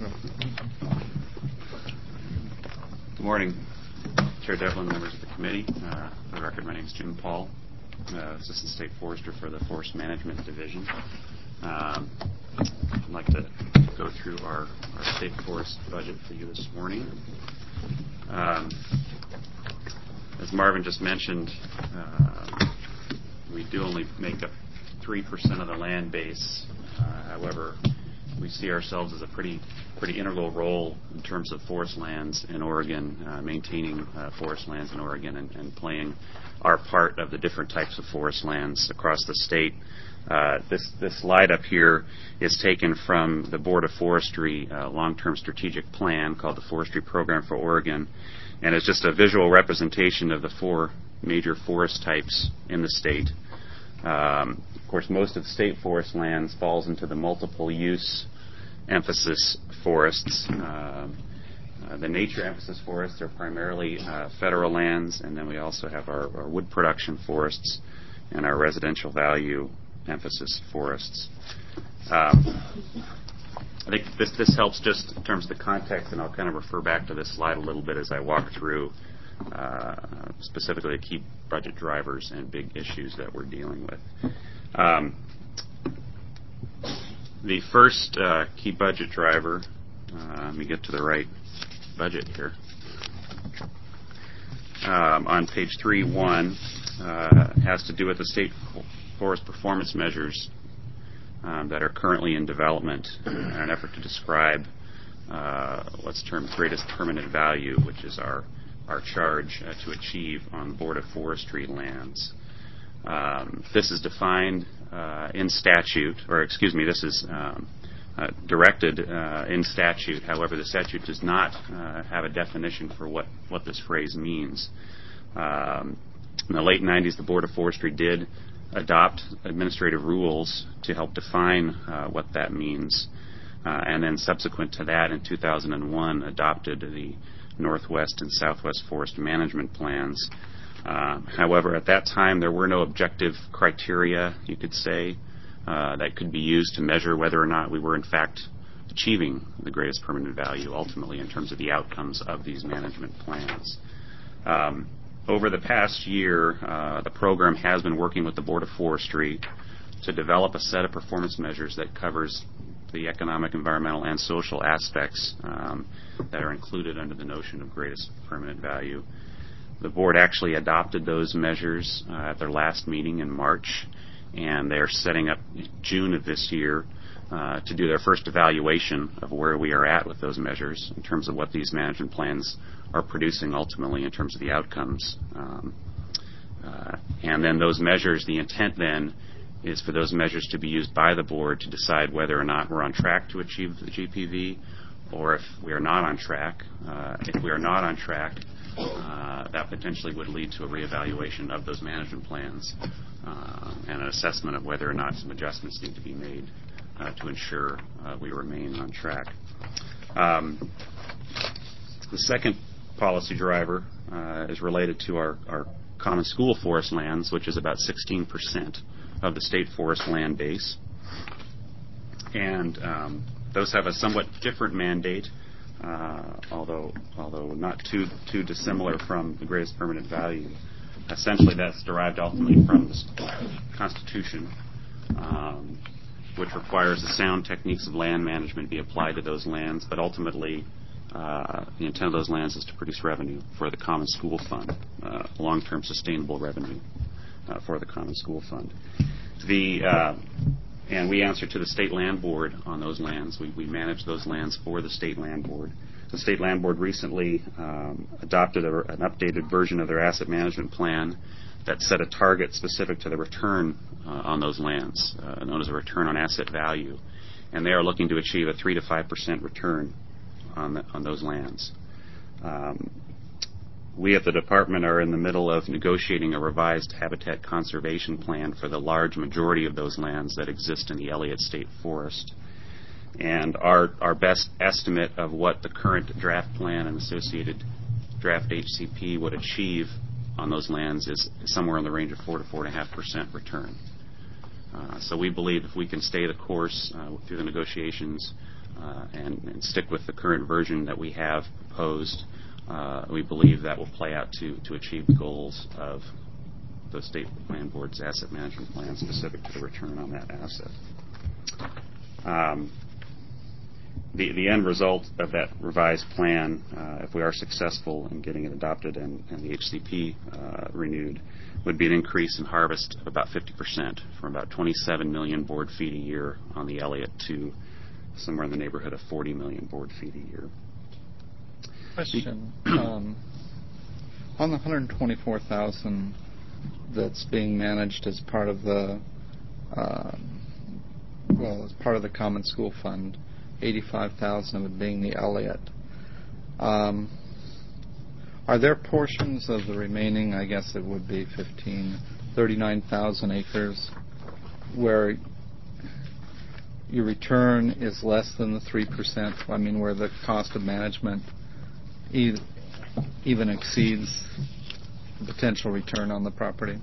Good morning, Chair Devlin, members of the committee. Uh, for the record, my name is Jim Paul, uh, Assistant State Forester for the Forest Management Division. Um, I'd like to go through our, our state forest budget for you this morning. Um, as Marvin just mentioned, uh, we do only make up three percent of the land base. Uh, however, we see ourselves as a pretty pretty integral role in terms of forest lands in Oregon, uh, maintaining uh, forest lands in Oregon and, and playing our part of the different types of forest lands across the state. Uh, this, this slide up here is taken from the Board of Forestry uh, long-term strategic plan called the Forestry Program for Oregon, and it's just a visual representation of the four major forest types in the state. Um, of course, most of state forest lands falls into the multiple use emphasis forests. Uh, uh, the nature emphasis forests are primarily uh, federal lands, and then we also have our, our wood production forests and our residential value emphasis forests. Um, I think this, this helps just in terms of the context, and I'll kind of refer back to this slide a little bit as I walk through uh, specifically the key budget drivers and big issues that we're dealing with. Um, the first uh, key budget driver, uh, let me get to the right budget here, um, on page three one, uh, has to do with the state forest performance measures um, that are currently in development in an effort to describe uh, what's termed greatest permanent value, which is our our charge uh, to achieve on Board of Forestry lands. Um, this is defined uh, in statute, or excuse me, this is um, uh, directed uh, in statute. However, the statute does not uh, have a definition for what, what this phrase means. Um, in the late nineties, the Board of Forestry did adopt administrative rules to help define uh, what that means. Uh, and then subsequent to that, in two thousand one, adopted the Northwest and Southwest Forest Management Plans. Uh, however, at that time, there were no objective criteria, you could say, uh, that could be used to measure whether or not we were, in fact, achieving the greatest permanent value ultimately in terms of the outcomes of these management plans. Um, over the past year, uh, the program has been working with the Board of Forestry to develop a set of performance measures that covers the economic, environmental, and social aspects um, that are included under the notion of greatest permanent value. The board actually adopted those measures uh, at their last meeting in March, and they're setting up June of this year uh, to do their first evaluation of where we are at with those measures in terms of what these management plans are producing ultimately in terms of the outcomes. Um, uh, and then those measures, the intent then is for those measures to be used by the board to decide whether or not we're on track to achieve the G P V, or if we are not on track. Uh, if we are not on track, uh, that potentially would lead to a reevaluation of those management plans uh, and an assessment of whether or not some adjustments need to be made uh, to ensure uh, we remain on track. Um, the second policy driver uh, is related to our, our common school forest lands, which is about sixteen percent of the state forest land base. And um, those have a somewhat different mandate, uh, although although not too too dissimilar from the greatest permanent value. Essentially, that's derived ultimately from the Constitution, um, which requires the sound techniques of land management be applied to those lands, but ultimately uh, the intent of those lands is to produce revenue for the Common School Fund, uh, long-term sustainable revenue uh, for the Common School Fund. The uh, And we answer to the State Land Board on those lands. We, we manage those lands for the State Land Board. The State Land Board recently um, adopted a, an updated version of their asset management plan that set a target specific to the return uh, on those lands, uh, known as a return on asset value. And they are looking to achieve a three to five percent return on, the, on those lands. Um, We at the department are in the middle of negotiating a revised habitat conservation plan for the large majority of those lands that exist in the Elliott State Forest. And our, our best estimate of what the current draft plan and associated draft H C P would achieve on those lands is somewhere in the range of four to four point five percent return. Uh, so we believe if we can stay the course uh, through the negotiations uh, and, and stick with the current version that we have proposed, Uh, we believe that will play out to, to achieve the goals of the State Land Board's asset management plan specific to the return on that asset. Um, the, the end result of that revised plan, uh, if we are successful in getting it adopted and, and the H C P uh, renewed, would be an increase in harvest of about fifty percent, from about twenty-seven million board feet a year on the Elliott to somewhere in the neighborhood of forty million board feet a year. Question. Um, on the one hundred twenty-four thousand that's being managed as part of the, uh, well, as part of the Common School Fund, eighty-five thousand of it being the Elliott, um, are there portions of the remaining, I guess it would be fifteen, thirty-nine thousand acres, where your return is less than the three percent? I mean, where the cost of management even exceeds the potential return on the property?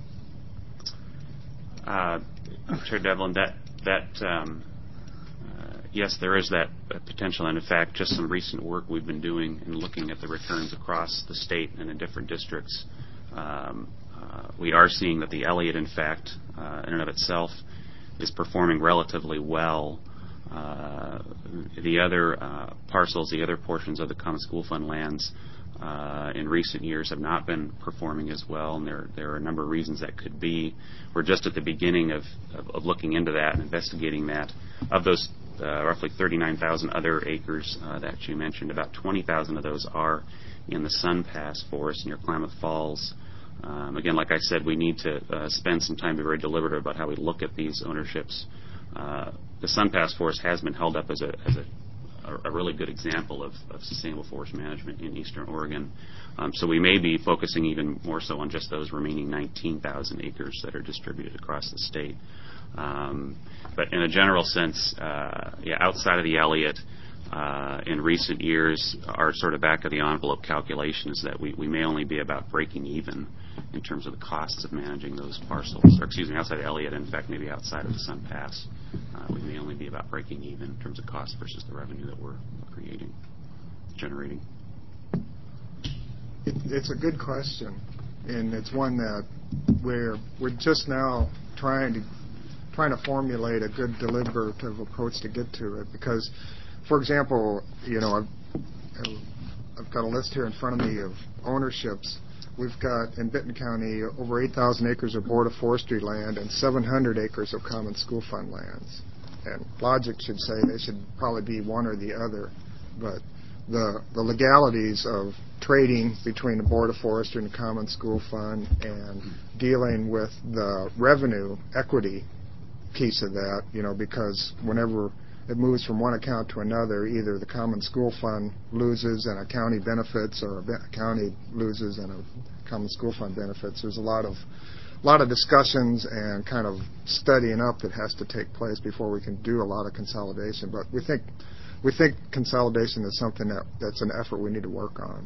Uh, Chair Devlin, that that um, uh, yes, there is that uh, potential, and in fact, just some recent work we've been doing in looking at the returns across the state and in different districts. Um, uh, we are seeing that the Elliott, in fact, uh, in and of itself, is performing relatively well. Uh, the other uh, parcels, the other portions of the Common School Fund lands uh, in recent years have not been performing as well, and there, there are a number of reasons that could be. We're just at the beginning of, of, of looking into that and investigating that. Of those uh, roughly thirty-nine thousand other acres uh, that you mentioned, about twenty thousand of those are in the Sun Pass Forest near Klamath Falls. Um, again, like I said, we need to uh, spend some time to be very deliberative about how we look at these ownerships. Uh, the Sun Pass Forest has been held up as a, as a, a really good example of, of sustainable forest management in eastern Oregon. Um, so we may be focusing even more so on just those remaining nineteen thousand acres that are distributed across the state. Um, but in a general sense, uh, yeah, outside of the Elliott, uh, in recent years, our sort of back of the envelope calculation is that we, we may only be about breaking even in terms of the costs of managing those parcels. Or excuse me, outside of Elliott, in fact, maybe outside of the Sun Pass, uh, we may only be about breaking even in terms of cost versus the revenue that we're creating, generating. It, it's a good question, and it's one that we're we're just now trying to trying to formulate a good deliberative approach to get to it. Because, for example, you know, I've, I've got a list here in front of me of ownerships we've got in Benton County over eight thousand acres of Board of Forestry land and seven hundred acres of Common School Fund lands. And logic should say they should probably be one or the other, but the the legalities of trading between the Board of Forestry and the Common School Fund and dealing with the revenue equity piece of that, you know, because whenever it moves from one account to another, either the Common School Fund loses and a county benefits, or a be- county loses and a Common School Fund benefits. There's a lot of lot of discussions and kind of studying up that has to take place before we can do a lot of consolidation. But we think we think consolidation is something that that's an effort we need to work on.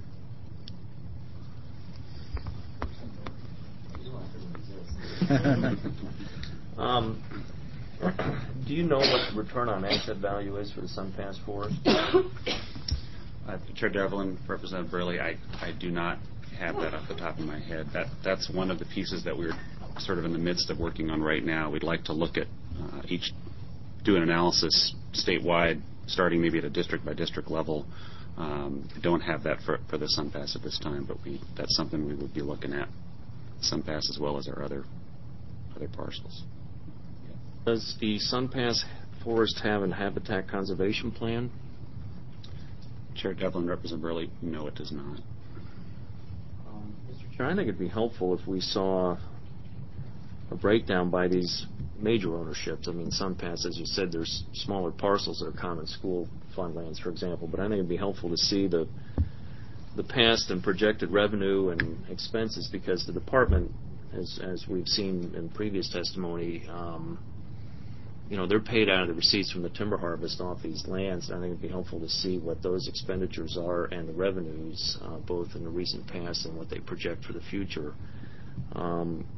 um, do you know what the return on asset value is for the SunPass Forest? Uh, Chair Devlin, Representative Burley, I, I do not have that off the top of my head. That that's one of the pieces that we're sort of in the midst of working on right now. We'd like to look at uh, each, do an analysis statewide, starting maybe at a district by district level. Um, we don't have that for for the SunPass at this time, but we that's something we would be looking at, SunPass as well as our other other parcels. Does the SunPass Forest have a habitat conservation plan? Chair Devlin, Representative Burley, no, it does not. Um, Mister Chair, I think it'd be helpful if we saw a breakdown by these major ownerships. I mean, SunPass, as you said, there's smaller parcels that are Common School Fund lands, for example, but I think it'd be helpful to see the the past and projected revenue and expenses, because the department, as as we've seen in previous testimony, um, you know, they're paid out of the receipts from the timber harvest off these lands, and I think it'd be helpful to see what those expenditures are and the revenues, uh, both in the recent past and what they project for the future. Um,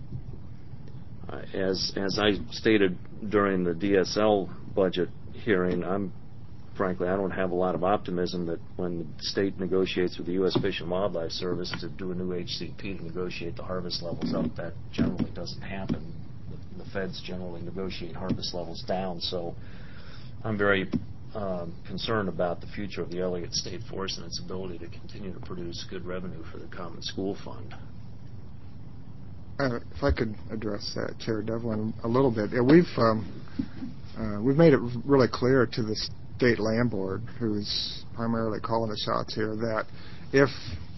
as as I stated during the D S L budget hearing, I'm frankly I don't have a lot of optimism that when the state negotiates with the U S Fish and Wildlife Service to do a new H C P to negotiate the harvest levels up, that generally doesn't happen. The feds generally negotiate harvest levels down, so I'm very um, concerned about the future of the Elliott State Forest and its ability to continue to produce good revenue for the Common School Fund. Uh, if I could address that, Chair Devlin, a little bit. Yeah, we've um, uh, we've made it really clear to the State Land Board, who's primarily calling the shots here, that if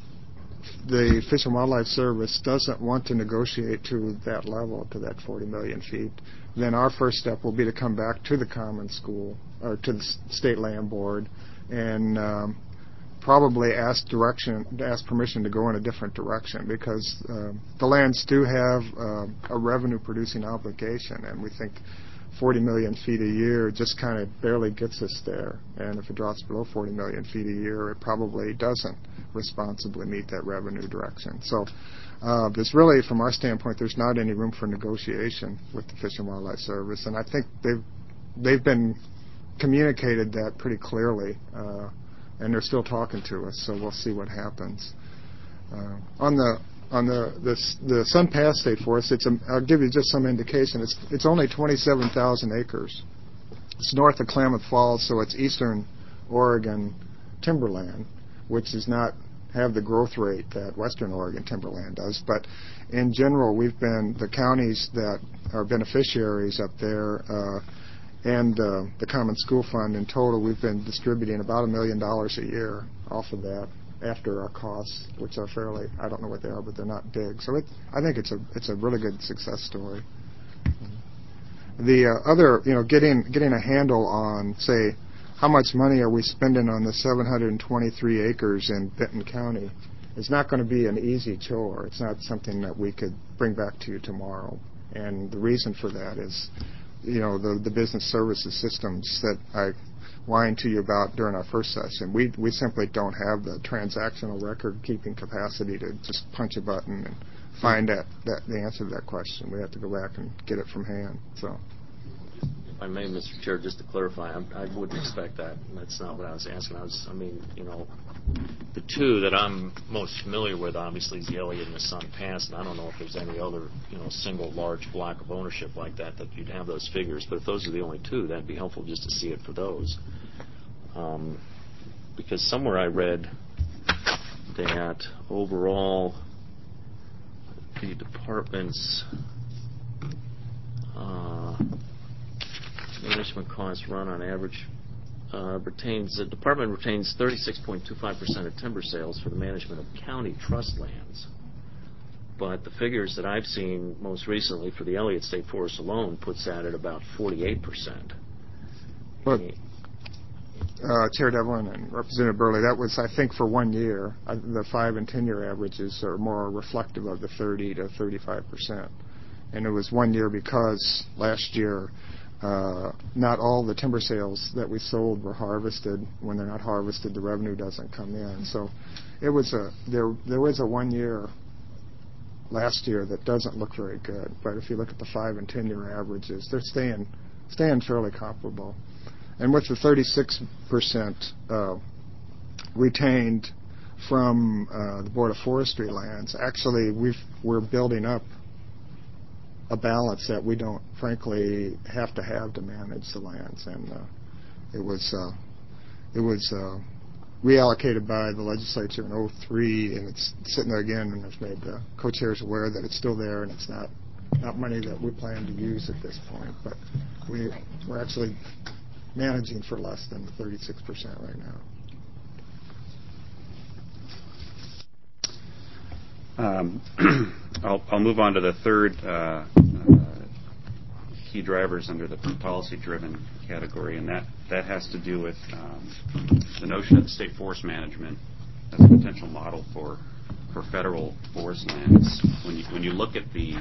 the Fish and Wildlife Service doesn't want to negotiate to that level, to that forty million feet, then our first step will be to come back to the Common School, or to the State Land Board, and um, probably ask direction, ask permission to go in a different direction, because uh, the lands do have uh, a revenue-producing obligation, and we think forty million feet a year just kind of barely gets us there. And if it drops below forty million feet a year, it probably doesn't responsibly meet that revenue direction. So uh, there's really, from our standpoint, there's not any room for negotiation with the Fish and Wildlife Service. And I think they've they've been communicated that pretty clearly, uh, and they're still talking to us. So we'll see what happens. Uh, on the On the the, the SunPass State Forest, it's a, I'll give you just some indication. It's it's only twenty-seven thousand acres. It's north of Klamath Falls, so it's eastern Oregon timberland, which does not have the growth rate that western Oregon timberland does. But in general, we've been, the counties that are beneficiaries up there uh, and uh, the Common School Fund in total, we've been distributing about a million dollars a year off of that, after our costs, which are fairly, I don't know what they are, but they're not big. So it, I think it's a it's a really good success story. The uh, other, you know, getting getting a handle on, say, how much money are we spending on the seven hundred twenty-three acres in Benton County is not going to be an easy chore. It's not something that we could bring back to you tomorrow. And the reason for that is, you know, the the business services systems that I whined to you about during our first session. We we simply don't have the transactional record-keeping capacity to just punch a button and find that, that the answer to that question. We have to go back and get it from hand. So, if I may, Mister Chair, just to clarify, I, I wouldn't expect that. That's not what I was asking. I was, I mean, you know, the two that I'm most familiar with, obviously, is the Elliott and the SunPass, and I don't know if there's any other, you know, single large block of ownership like that that you'd have those figures. But if those are the only two, that'd be helpful just to see it for those. Um, because somewhere I read that overall the department's uh, management costs run on average uh, retains the department retains thirty-six point two five percent of timber sales for the management of county trust lands. But the figures that I've seen most recently for the Elliott State Forest alone puts that at about forty-eight percent. But, uh, Chair Devlin and Representative Burley, that was, I think, for one year. Uh, the five and ten year averages are more reflective of the thirty to thirty-five percent. And it was one year because last year uh, not all the timber sales that we sold were harvested. When they're not harvested, the revenue doesn't come in. So it was a there there was a one year last year that doesn't look very good. But if you look at the five and ten year averages, they're staying staying fairly comparable. And with the thirty-six percent uh, retained from uh, the Board of Forestry lands, actually we've, we're building up a balance that we don't, frankly, have to have to manage the lands. And uh, it was uh, it was uh, reallocated by the legislature in oh three, and it's sitting there again, and I've made the co-chairs aware that it's still there, and it's not not money that we plan to use at this point. But we, we're actually managing for less than thirty-six percent right now. Um, I'll, I'll move on to the third uh, uh, key drivers under the policy-driven category, and that, that has to do with um, the notion of the state forest management as a potential model for for federal forest lands. When you when you look at the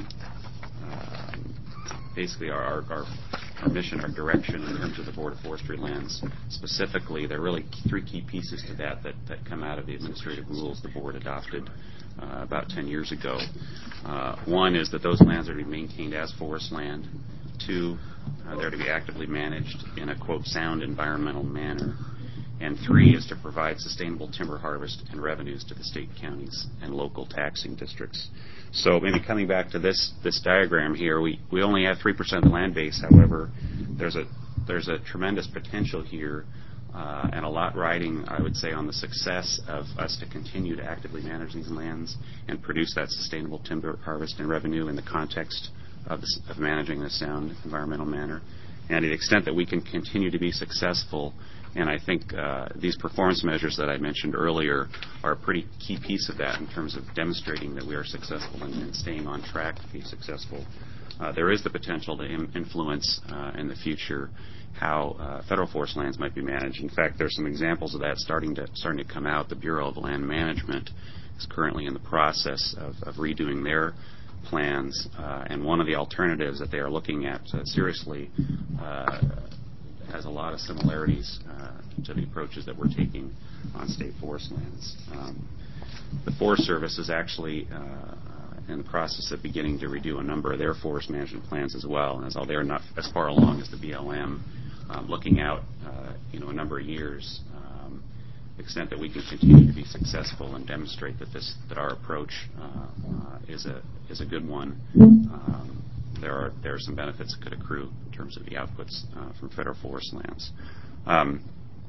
um, basically our, our, our our mission, our direction in terms of the Board of Forestry lands specifically, there are really three key pieces to that that, that come out of the administrative rules the board adopted uh, about ten years ago. Uh, one is that those lands are to be maintained as forest land. Two, uh, they're to be actively managed in a, quote, sound environmental manner. And three is to provide sustainable timber harvest and revenues to the state, counties, and local taxing districts. So maybe coming back to this this diagram here, we, we only have three percent of the land base. However, there's a there's a tremendous potential here uh, and a lot riding, I would say, on the success of us to continue to actively manage these lands and produce that sustainable timber harvest and revenue in the context of, this, of managing in a sound environmental manner. And to the extent that we can continue to be successful, and I think uh, these performance measures that I mentioned earlier are a pretty key piece of that in terms of demonstrating that we are successful and, and staying on track to be successful. Uh, there is the potential to im- influence uh, in the future how uh, federal forest lands might be managed. In fact, there's some examples of that starting to starting to come out. The Bureau of Land Management is currently in the process of, of redoing their plans, uh, and one of the alternatives that they are looking at uh, seriously uh, has a lot of similarities uh, to the approaches that we're taking on state forest lands. Um, the Forest Service is actually uh, in the process of beginning to redo a number of their forest management plans as well, and as all they're not as far along as the B L M, um, looking out, uh, you know, a number of years. Um, the extent that we can continue to be successful and demonstrate that this that our approach uh, uh, is a is a good one. Um, there are there are some benefits that could accrue in terms of the outputs uh, from federal forest lands. Um,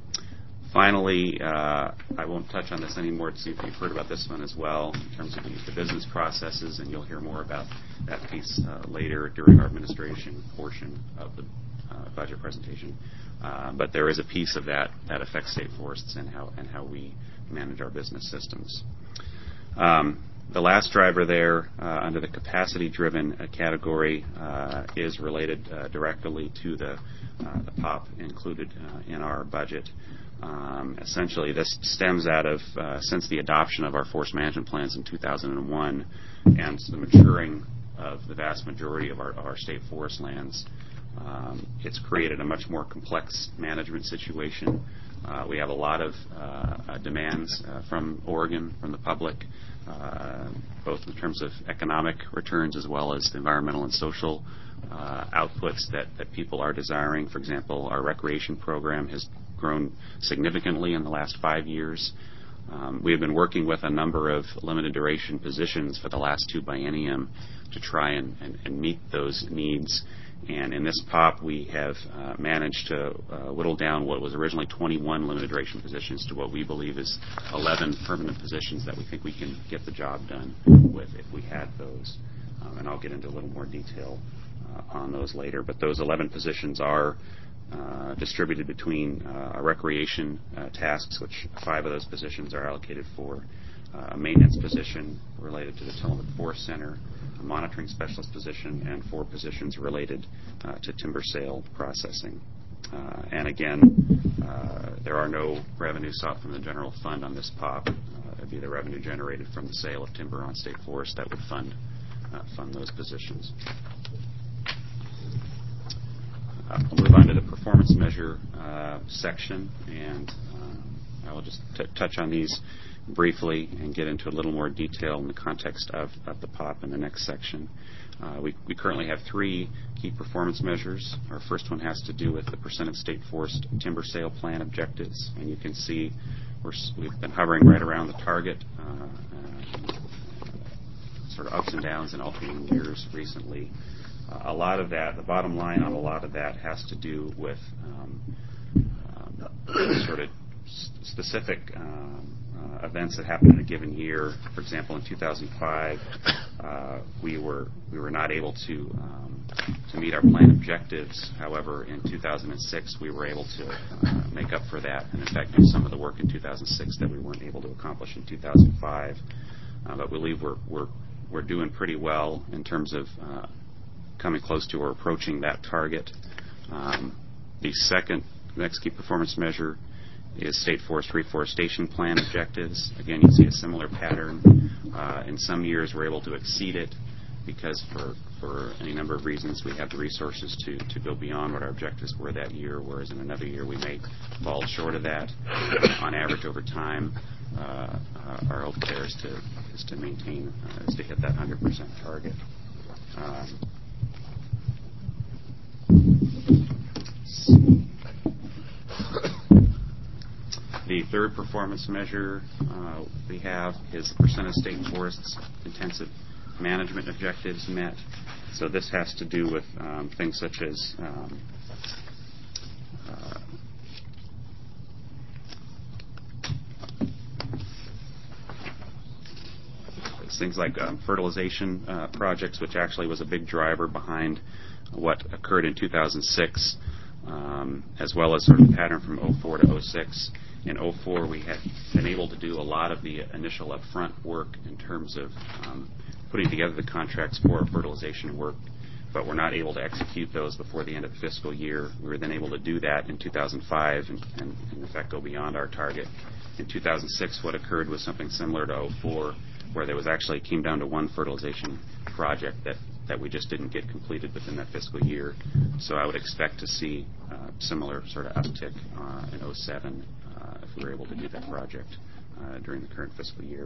finally, uh, I won't touch on this anymore to see if you've heard about this one as well in terms of the, the business processes, and you'll hear more about that piece uh, later during our administration portion of the uh, budget presentation. Uh, but there is a piece of that that affects state forests and how and how we manage our business systems. Um, The last driver there uh, under the capacity-driven uh, category uh, is related uh, directly to the, uh, the P O P included uh, in our budget. Um, essentially, this stems out of, uh, since the adoption of our forest management plans in two thousand one and the maturing of the vast majority of our, of our state forest lands, um, it's created a much more complex management situation. Uh, we have a lot of uh, demands uh, from Oregon, from the public, uh, both in terms of economic returns as well as environmental and social uh, outputs that, that people are desiring. For example, our recreation program has grown significantly in the last five years. Um, we have been working with a number of limited duration positions for the last two biennium to try and, and, and meet those needs. And in this P O P, we have uh, managed to uh, whittle down what was originally twenty-one limited duration positions to what we believe is eleven permanent positions that we think we can get the job done with if we had those. Um, and I'll get into a little more detail uh, on those later. But those eleven positions are uh, distributed between uh, recreation uh, tasks, which five of those positions are allocated for uh, a maintenance position related to the Tillamook Forest Center, a monitoring specialist position, and four positions related uh, to timber sale processing. Uh, and again, uh, there are no revenues sought from the general fund on this P O P. Uh, it would be the revenue generated from the sale of timber on state forest that would fund uh, fund those positions. Uh, I'll move on to the performance measure uh, section, and uh, I will just t- touch on these briefly and get into a little more detail in the context of, of the P O P in the next section. Uh, we, we currently have three key performance measures. Our first one has to do with the percent of state forest timber sale plan objectives, and you can see we're, we've been hovering right around the target, uh, uh, sort of ups and downs in alternating years recently. Uh, a lot of that, the bottom line on a lot of that has to do with um, um, sort of specific um, uh, events that happened in a given year. For example, in two thousand five, uh, we were we were not able to um, to meet our plan objectives. However, in two thousand six, we were able to uh, make up for that, and in fact, do some of the work in two thousand six that we weren't able to accomplish in two thousand five. Uh, but we believe we're we're we're doing pretty well in terms of uh, coming close to or approaching that target. Um, the second, next key performance measure is state forest reforestation plan objectives. Again, you see a similar pattern. Uh, in some years, we're able to exceed it because for, for any number of reasons, we have the resources to, to go beyond what our objectives were that year, whereas in another year, we may fall short of that. On average, over time, uh, uh, our hope there is to, is to maintain, uh, is to hit that one hundred percent target. Um, The third performance measure uh, we have is the percent of state forests intensive management objectives met. So this has to do with um, things such as um, uh, things like um, fertilization uh, projects, which actually was a big driver behind what occurred in two thousand six, um, as well as sort of the pattern from oh four to oh six. In oh four, we had been able to do a lot of the initial upfront work in terms of um, putting together the contracts for fertilization work, but we're not able to execute those before the end of the fiscal year. We were then able to do that in two thousand five and, and in fact, go beyond our target. In two thousand six, what occurred was something similar to oh four, where there was actually came down to one fertilization project that, that we just didn't get completed within that fiscal year. So I would expect to see uh, similar sort of uptick uh, in oh seven uh, if we were able to do that project uh, during the current fiscal year.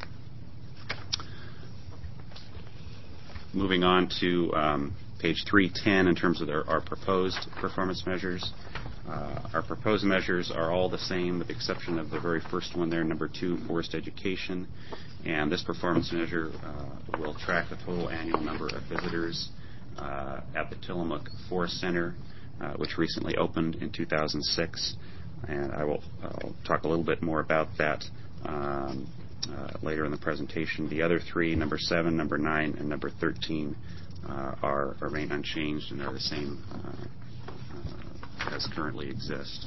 Moving on to um, page three ten in terms of their, our proposed performance measures. Uh, our proposed measures are all the same with the exception of the very first one there, number two, forest education. And this performance measure uh, will track the total annual number of visitors uh, at the Tillamook Forest Center, uh, which recently opened in two thousand six. And I will I'll talk a little bit more about that um, uh, later in the presentation. The other three, number seven, number nine, and number thirteen, uh, are remain unchanged and are the same uh, uh, as currently exist.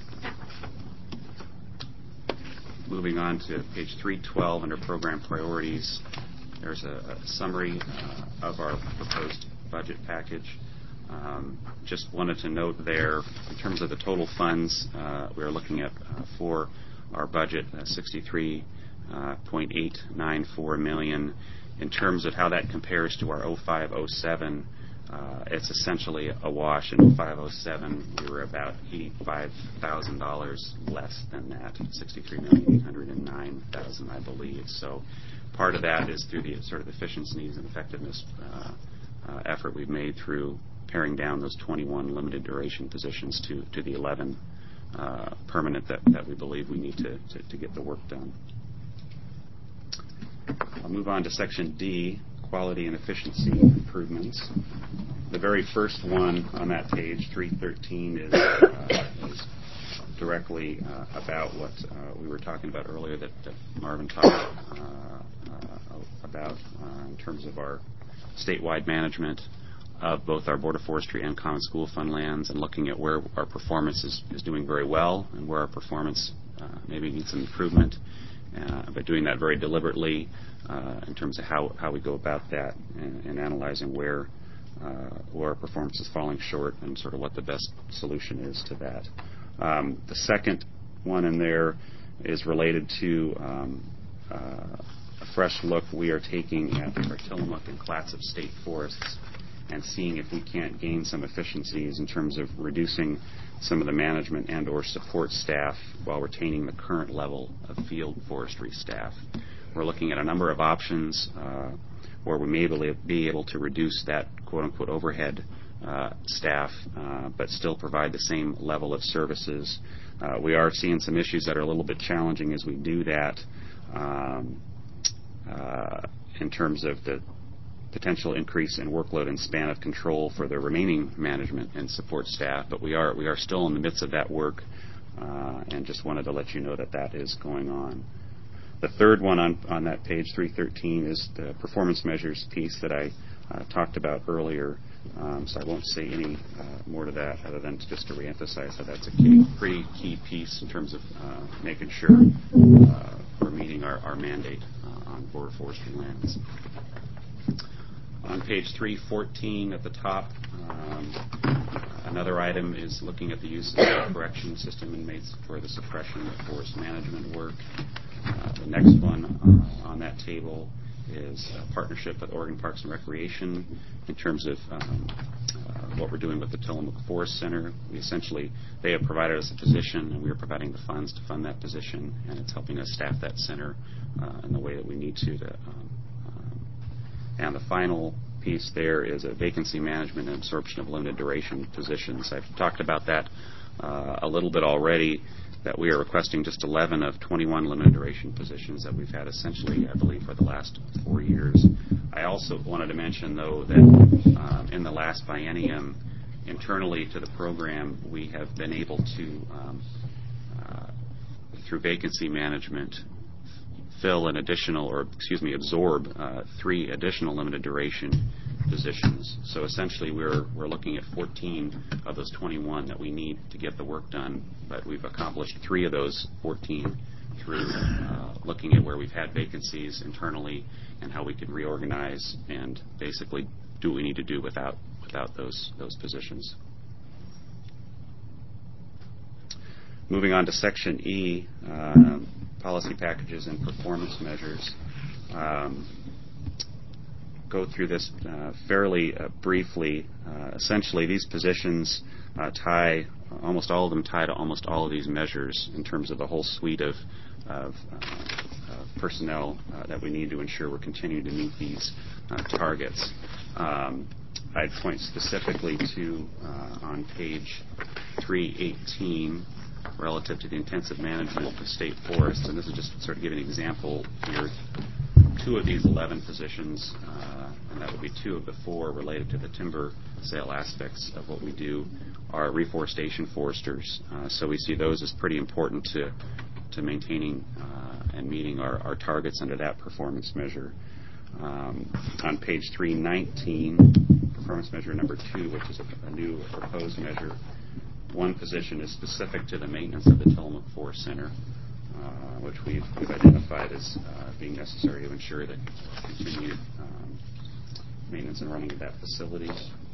Moving on to page three twelve under program priorities, there's a, a summary uh, of our proposed budget package. Um, just wanted to note there, in terms of the total funds, uh, we're looking at uh, for our budget uh, sixty-three point eight nine four million dollars. In terms of how that compares to our oh five oh seven, uh, it's essentially a wash. In oh five oh seven, we were about eighty-five thousand dollars less than that, sixty-three million eight hundred nine thousand dollars, I believe. So part of that is through the sort of efficiencies and effectiveness uh, uh, effort we've made through paring down those twenty-one limited duration positions to, to the eleven uh, permanent that, that we believe we need to, to, to get the work done. I'll move on to section D, quality and efficiency improvements. the very first one on that page, three thirteen, is, uh, is directly uh, about what uh, we were talking about earlier that, that Marvin talked uh, uh, about uh, in terms of our statewide management of both our Board of Forestry and Common School Fund lands, and looking at where our performance is, is doing very well and where our performance uh, maybe needs some improvement, uh, but doing that very deliberately uh, in terms of how, how we go about that, and, and analyzing where uh, where our performance is falling short and sort of what the best solution is to that. Um, the second one in there is related to um, uh, a fresh look we are taking at our Tillamook and Clatsop state forests, and seeing if we can't gain some efficiencies in terms of reducing some of the management and or support staff while retaining the current level of field forestry staff. We're looking at a number of options uh, where we may be able to reduce that quote-unquote overhead uh, staff, uh, but still provide the same level of services. Uh, we are seeing some issues that are a little bit challenging as we do that um, uh, in terms of the potential increase in workload and span of control for the remaining management and support staff, but we are we are still in the midst of that work, uh, and just wanted to let you know that that is going on. The third one on, on that page, three thirteen, is the performance measures piece that I uh, talked about earlier, um, so I won't say any uh, more to that other than to just to reemphasize that that's a key, pretty key piece in terms of uh, making sure uh, we're meeting our, our mandate uh, on Board of Forestry lands. On page three fourteen at the top, um, another item is looking at the use of the correction system inmates for the suppression of forest management work. Uh, the next one uh, on that table is a partnership with Oregon Parks and Recreation in terms of um, uh, what we're doing with the Tillamook Forest Center. We essentially, they have provided us a position, and we are providing the funds to fund that position, and it's helping us staff that center uh, in the way that we need to. to um, And the final piece there is a vacancy management and absorption of limited duration positions. I've talked about that uh, a little bit already, that we are requesting just eleven of twenty-one limited duration positions that we've had essentially, I believe, for the last four years. I also wanted to mention, though, that um, in the last biennium, internally to the program, we have been able to, um, uh, through vacancy management, fill an additional, or excuse me, absorb uh, three additional limited duration positions. So essentially, we're we're looking at fourteen of those twenty-one that we need to get the work done, but we've accomplished three of those fourteen through uh, looking at where we've had vacancies internally and how we can reorganize and basically do what we need to do without without those those positions. Moving on to Section E, uh, policy packages and performance measures. Um, go through this uh, fairly uh, briefly. Uh, essentially, these positions uh, tie, almost all of them tie to almost all of these measures in terms of the whole suite of, of uh, uh, personnel uh, that we need to ensure we're continuing to meet these uh, targets. Um, I'd point specifically to, uh, on page three eighteen, relative to the intensive management of state forests, and this is just sort of giving an example here. Two of these eleven positions, uh, and that would be two of the four related to the timber sale aspects of what we do, are reforestation foresters. Uh, so we see those as pretty important to to maintaining uh, and meeting our, our targets under that performance measure. Um, on page three nineteen, performance measure number two, which is a, a new proposed measure, one position is specific to the maintenance of the Tillamook Forest Center, uh, which we've, we've identified as uh, being necessary to ensure that continued um, maintenance and running of that facility.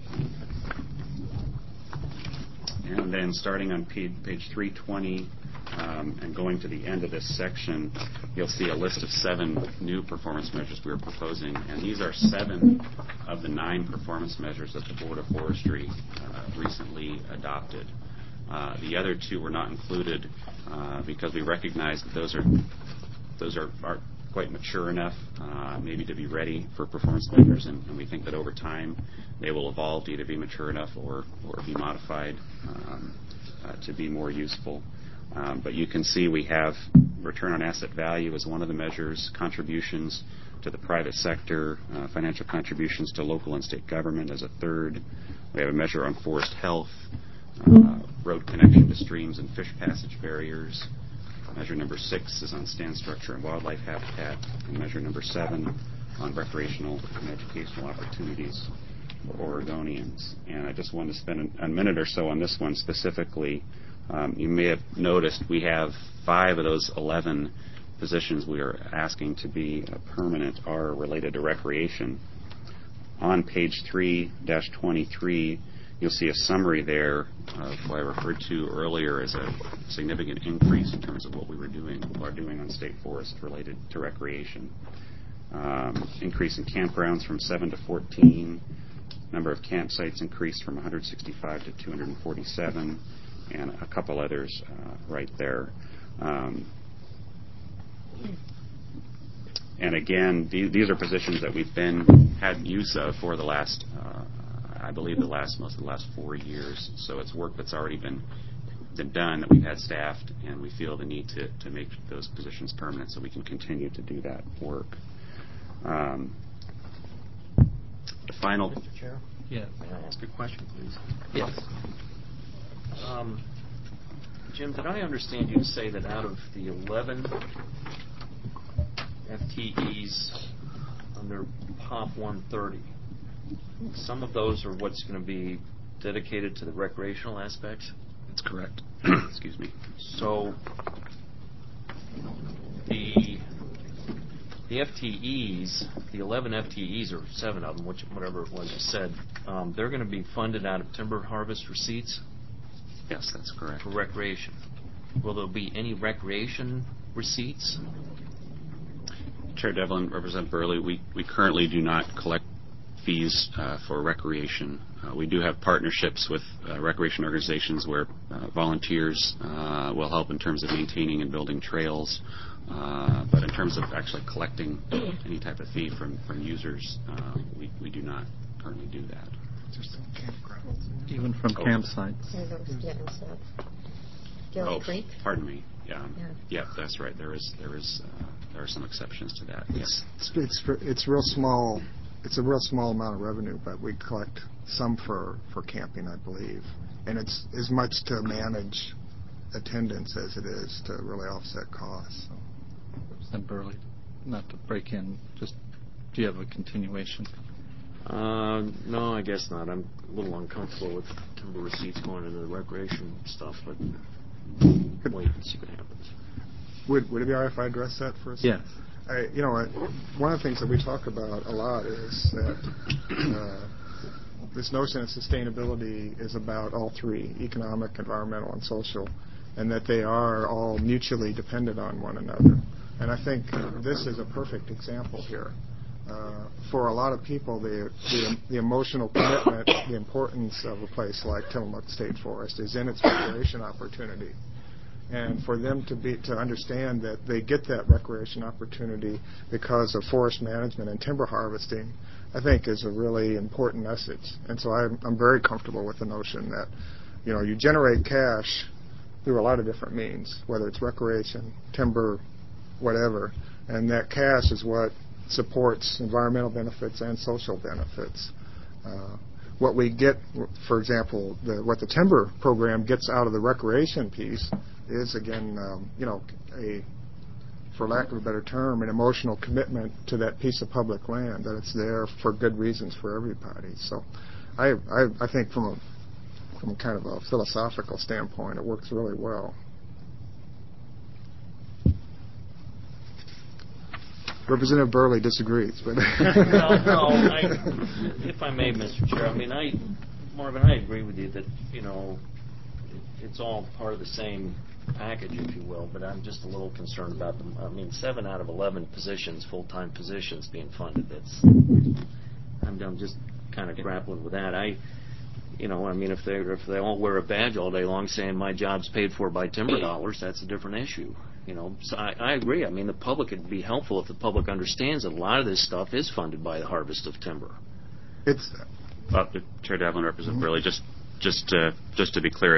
And then starting on page, page three twenty um, and going to the end of this section, you'll see a list of seven new performance measures we are proposing, and these are seven of the nine performance measures that the Board of Forestry uh, recently adopted. Uh, the other two were not included uh, because we recognize that those are those are, are quite mature enough, uh, maybe to be ready for performance measures, and, and we think that over time they will evolve to either be mature enough or, or be modified um, uh, to be more useful. Um, but you can see we have return on asset value is one of the measures, contributions to the private sector, uh, financial contributions to local and state government as a third. We have a measure on forest health, uh, road connection to streams and fish passage barriers. Measure number six is on stand structure and wildlife habitat, and measure number seven on recreational and educational opportunities for Oregonians. And I just wanted to spend a minute or so on this one specifically. Um, you may have noticed we have five of those eleven positions we are asking to be uh, permanent are related to recreation. On page three dash twenty-three, you'll see a summary there of what I referred to earlier as a significant increase in terms of what we were doing, are doing on state forest related to recreation. Um, increase in campgrounds from seven to fourteen. Number of campsites increased from one hundred sixty-five to two hundred forty-seven, and a couple others uh, right there. Um, and again, th- these are positions that we've been had use of for the last, uh, I believe, the last most of the last four years. So it's work that's already been been done that we've had staffed, and we feel the need to to make those positions permanent so we can continue to do that work. Um, the final. Mister Chair? Yes. May I ask a question, please? Yes. Um, Jim, did I understand you to say that out of the eleven F T Es under P O P one thirty, some of those are what's going to be dedicated to the recreational aspects? That's correct. Excuse me. So the the F T Es, the eleven F T Es, or seven of them, which, whatever it was you said, um, they're going to be funded out of timber harvest receipts? Yes, that's correct. For recreation. Will there be any recreation receipts? Chair Devlin, Representative Burley, we, we currently do not collect fees uh, for recreation. Uh, we do have partnerships with uh, recreation organizations where uh, volunteers uh, will help in terms of maintaining and building trails. Uh, but in terms of actually collecting any type of fee from, from users, uh, we, we do not currently do that. Just in campgrounds. Even from Oh. campsites. Yeah, those- yeah, so Gill oh, Creek. pardon me. Yeah, Yeah. yeah, that's right. There is there is uh, there are some exceptions to that. It's, Yes. it's it's it's real small. It's a real small amount of revenue, but we collect some for, for camping, I believe, and it's as much to manage attendance as it is to really offset costs. So. Representative Burley, not to break in, just do you have a continuation? Uh, no, I guess not. I'm a little uncomfortable with timber receipts going into the recreation stuff, but wait and see what happens. Would would it be all right if I address that for a second? Yes. I, you know, I, one of the things that we talk about a lot is that uh, this notion of sustainability is about all three, economic, environmental, and social, and that they are all mutually dependent on one another. And I think this is a perfect example here. Uh, for a lot of people, the, the the emotional commitment, the importance of a place like Tillamook State Forest is in its recreation opportunity. And for them to be to understand that they get that recreation opportunity because of forest management and timber harvesting, I think is a really important message. And so I'm, I'm very comfortable with the notion that, you know, you generate cash through a lot of different means, whether it's recreation, timber, whatever, and that cash is what supports environmental benefits and social benefits. Uh, what we get, for example, the, what the timber program gets out of the recreation piece is, again, um, you know, a, for lack of a better term, an emotional commitment to that piece of public land, that it's there for good reasons for everybody. So I, I, I think from a, from kind of a philosophical standpoint, it works really well. Representative Burley disagrees, but no, no. I, if I may, Mister Chair, I mean, I, Marvin, I agree with you that, you know, it, it's all part of the same package, if you will. But I'm just a little concerned about them. I mean, seven out of eleven positions, full-time positions, being funded. That's, I'm, I'm just kind of grappling with that. I, you know, I mean, if they if they all wear a badge all day long saying my job's paid for by timber dollars, that's a different issue. You know, so I, I agree. I mean, the public, it'd be helpful if the public understands that a lot of this stuff is funded by the harvest of timber. it's Uh, Chair Devlin, Representative Burley, just just to, just to be clear, it's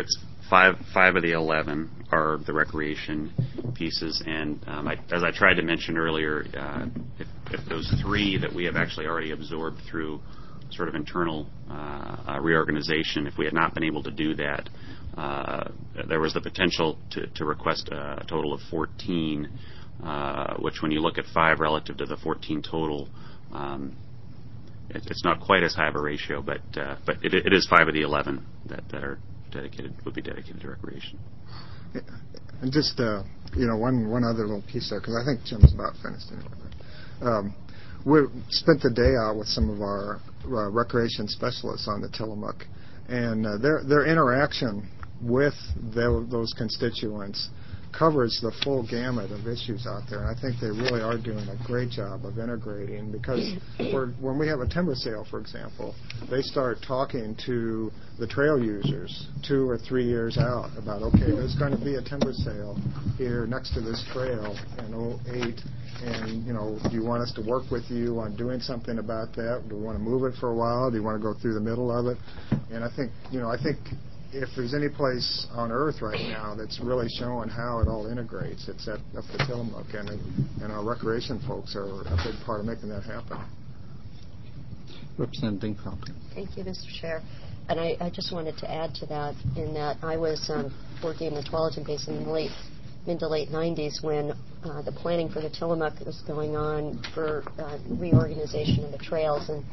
five five of the eleven are the recreation pieces, and um, I, as I tried to mention earlier, uh, if, if those three that we have actually already absorbed through sort of internal uh, uh, reorganization, if we had not been able to do that, uh, there was the potential to, to request a total of fourteen, uh, which when you look at five relative to the fourteen total, um, it, it's not quite as high of a ratio, but uh, but it, it is five of the eleven that, that are dedicated, would be dedicated to recreation. Yeah. And just, uh, you know, one, one other little piece there, because I think Jim's about finished anyway. But, um, we spent the day out with some of our uh, recreation specialists on the Tillamook, and uh, their their interaction with the, those constituents covers the full gamut of issues out there, and I think they really are doing a great job of integrating, because for, when we have a timber sale, for example, they start talking to the trail users two or three years out about, okay, there's going to be a timber sale here next to this trail in oh eight, and, you know, do you want us to work with you on doing something about that? Do we want to move it for a while? Do you want to go through the middle of it? And I think, you know, I think if there's any place on earth right now that's really showing how it all integrates, it's at up the Tillamook, and and our recreation folks are a big part of making that happen. Representative Dingfeld. Thank you, Mister Chair. And I, I just wanted to add to that in that I was um, working in the Tualatin Basin in the late, mid to late nineties when uh, the planning for the Tillamook was going on for uh, reorganization of the trails. And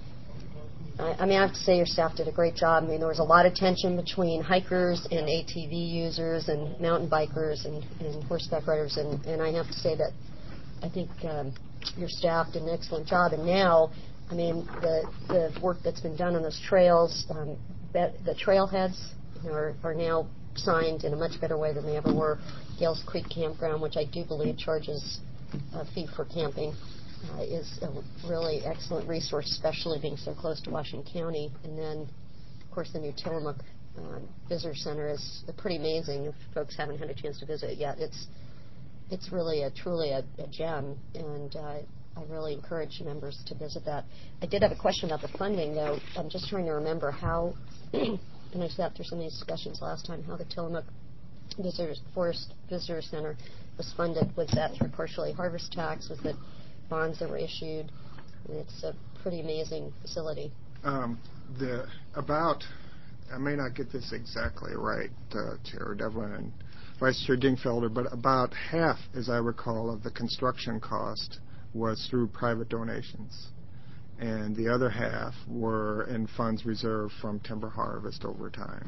I, I mean, I have to say your staff did a great job. I mean, there was a lot of tension between hikers and A T V users and mountain bikers and, and horseback riders. And, and I have to say that I think um, your staff did an excellent job. And now, I mean, the the work that's been done on those trails, um, the trailheads you know, are, are now signed in a much better way than they ever were. Gales Creek Campground, which I do believe charges a fee for camping, uh, is a really excellent resource, especially being so close to Washington County. And then, of course, the new Tillamook uh, Visitor Center is pretty amazing. If folks haven't had a chance to visit it yet, it's it's really a truly a, a gem, and uh, I really encourage members to visit that. I did have a question about the funding, though. I'm just trying to remember how, and I sat through some of these discussions last time, how the Tillamook Visitors, Forest Visitor Center was funded. Was that through partially harvest tax? Was it bonds that were issued? It's a pretty amazing facility. Um, the about, I may not get this exactly right, uh, Chair Devlin and Vice Chair Dingfelder, but about half, as I recall, of the construction cost was through private donations, and the other half were in funds reserved from timber harvest over time.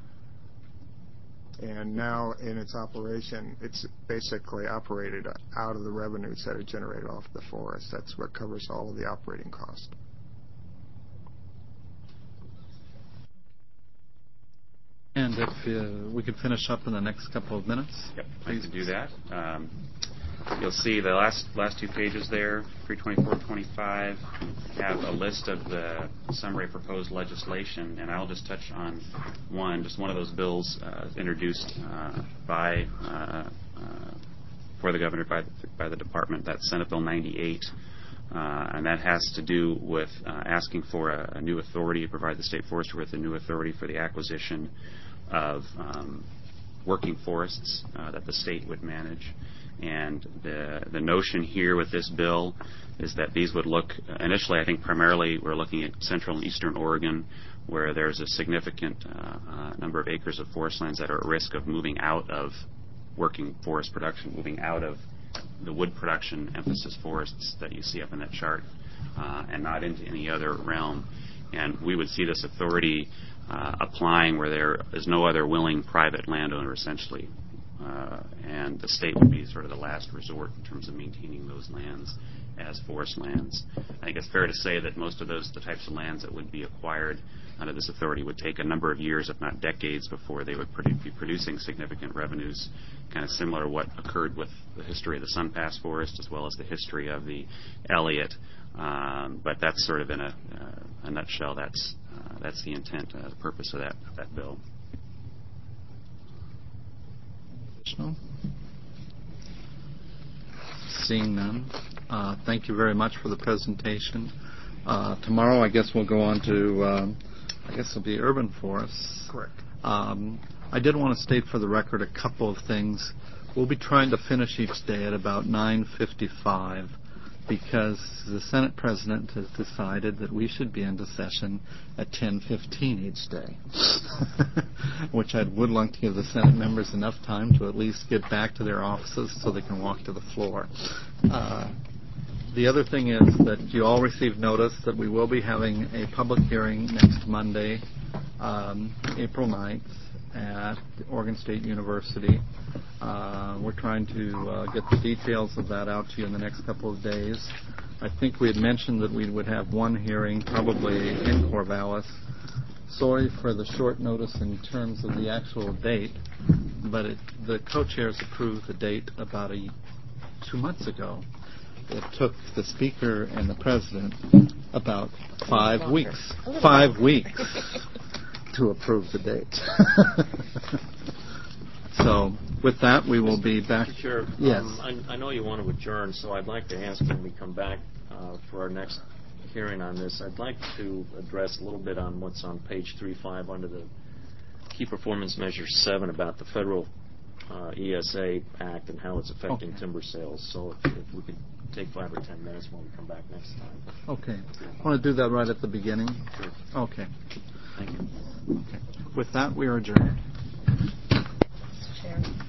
And now in its operation, it's basically operated out of the revenues that are generated off the forest. That's what covers all of the operating costs. And if uh, we could finish up in the next couple of minutes. Yep, I can do that. Um, you'll see the last last two pages there, three twenty-four twenty-five, have a list of the summary proposed legislation, and I'll just touch on one, just one of those bills uh, introduced uh, by uh, uh, for the governor by the, by the department. That's Senate Bill ninety-eight. Uh, and that has to do with uh, asking for a, a new authority to provide the state forester with a new authority for the acquisition of um, working forests uh, that the state would manage. And the the notion here with this bill is that these would look, initially I think primarily we're looking at central and eastern Oregon, where there's a significant uh, uh, number of acres of forest lands that are at risk of moving out of working forest production, moving out of the wood production emphasis forests that you see up in that chart, uh, and not into any other realm. And we would see this authority uh, applying where there is no other willing private landowner, essentially. Uh, and the state would be sort of the last resort in terms of maintaining those lands as forest lands. I think it's fair to say that most of those, the types of lands that would be acquired under this authority, would take a number of years, if not decades, before they would produ- be producing significant revenues, kind of similar to what occurred with the history of the Sun Pass Forest as well as the history of the Elliott. Um, but that's sort of in a, uh, a nutshell. That's uh, that's the intent, uh, the purpose of that of that bill. Additional? Seeing none. Uh, thank you very much for the presentation. Uh, tomorrow, I guess we'll go on to, um, I guess it'll be urban forests. Correct. Um, I did want to state for the record a couple of things. We'll be trying to finish each day at about nine fifty-five because the Senate President has decided that we should be into session at ten fifteen each day, which I would like to give the Senate members enough time to at least get back to their offices so they can walk to the floor. Uh, the other thing is that you all received notice that we will be having a public hearing next Monday, um, April ninth, at Oregon State University. Uh, we're trying to uh, get the details of that out to you in the next couple of days. I think we had mentioned that we would have one hearing probably in Corvallis. Sorry for the short notice in terms of the actual date, but it, the co-chairs approved the date about a, two months ago. It took the Speaker and the President about five weeks, five weeks to approve the date. So with that, we will be back. Mister Chair, Yes. um, I, I know you want to adjourn, so I'd like to ask when we come back uh, for our next hearing on this, I'd like to address a little bit on what's on page three five under the Key Performance Measure seven about the Federal uh, E S A Act and how it's affecting Okay. timber sales. So if, if we could take five or ten minutes when we come back next time. Okay. Want to do that right at the beginning? Sure. Okay. Thank you. Okay. With that, we are adjourned. Chair.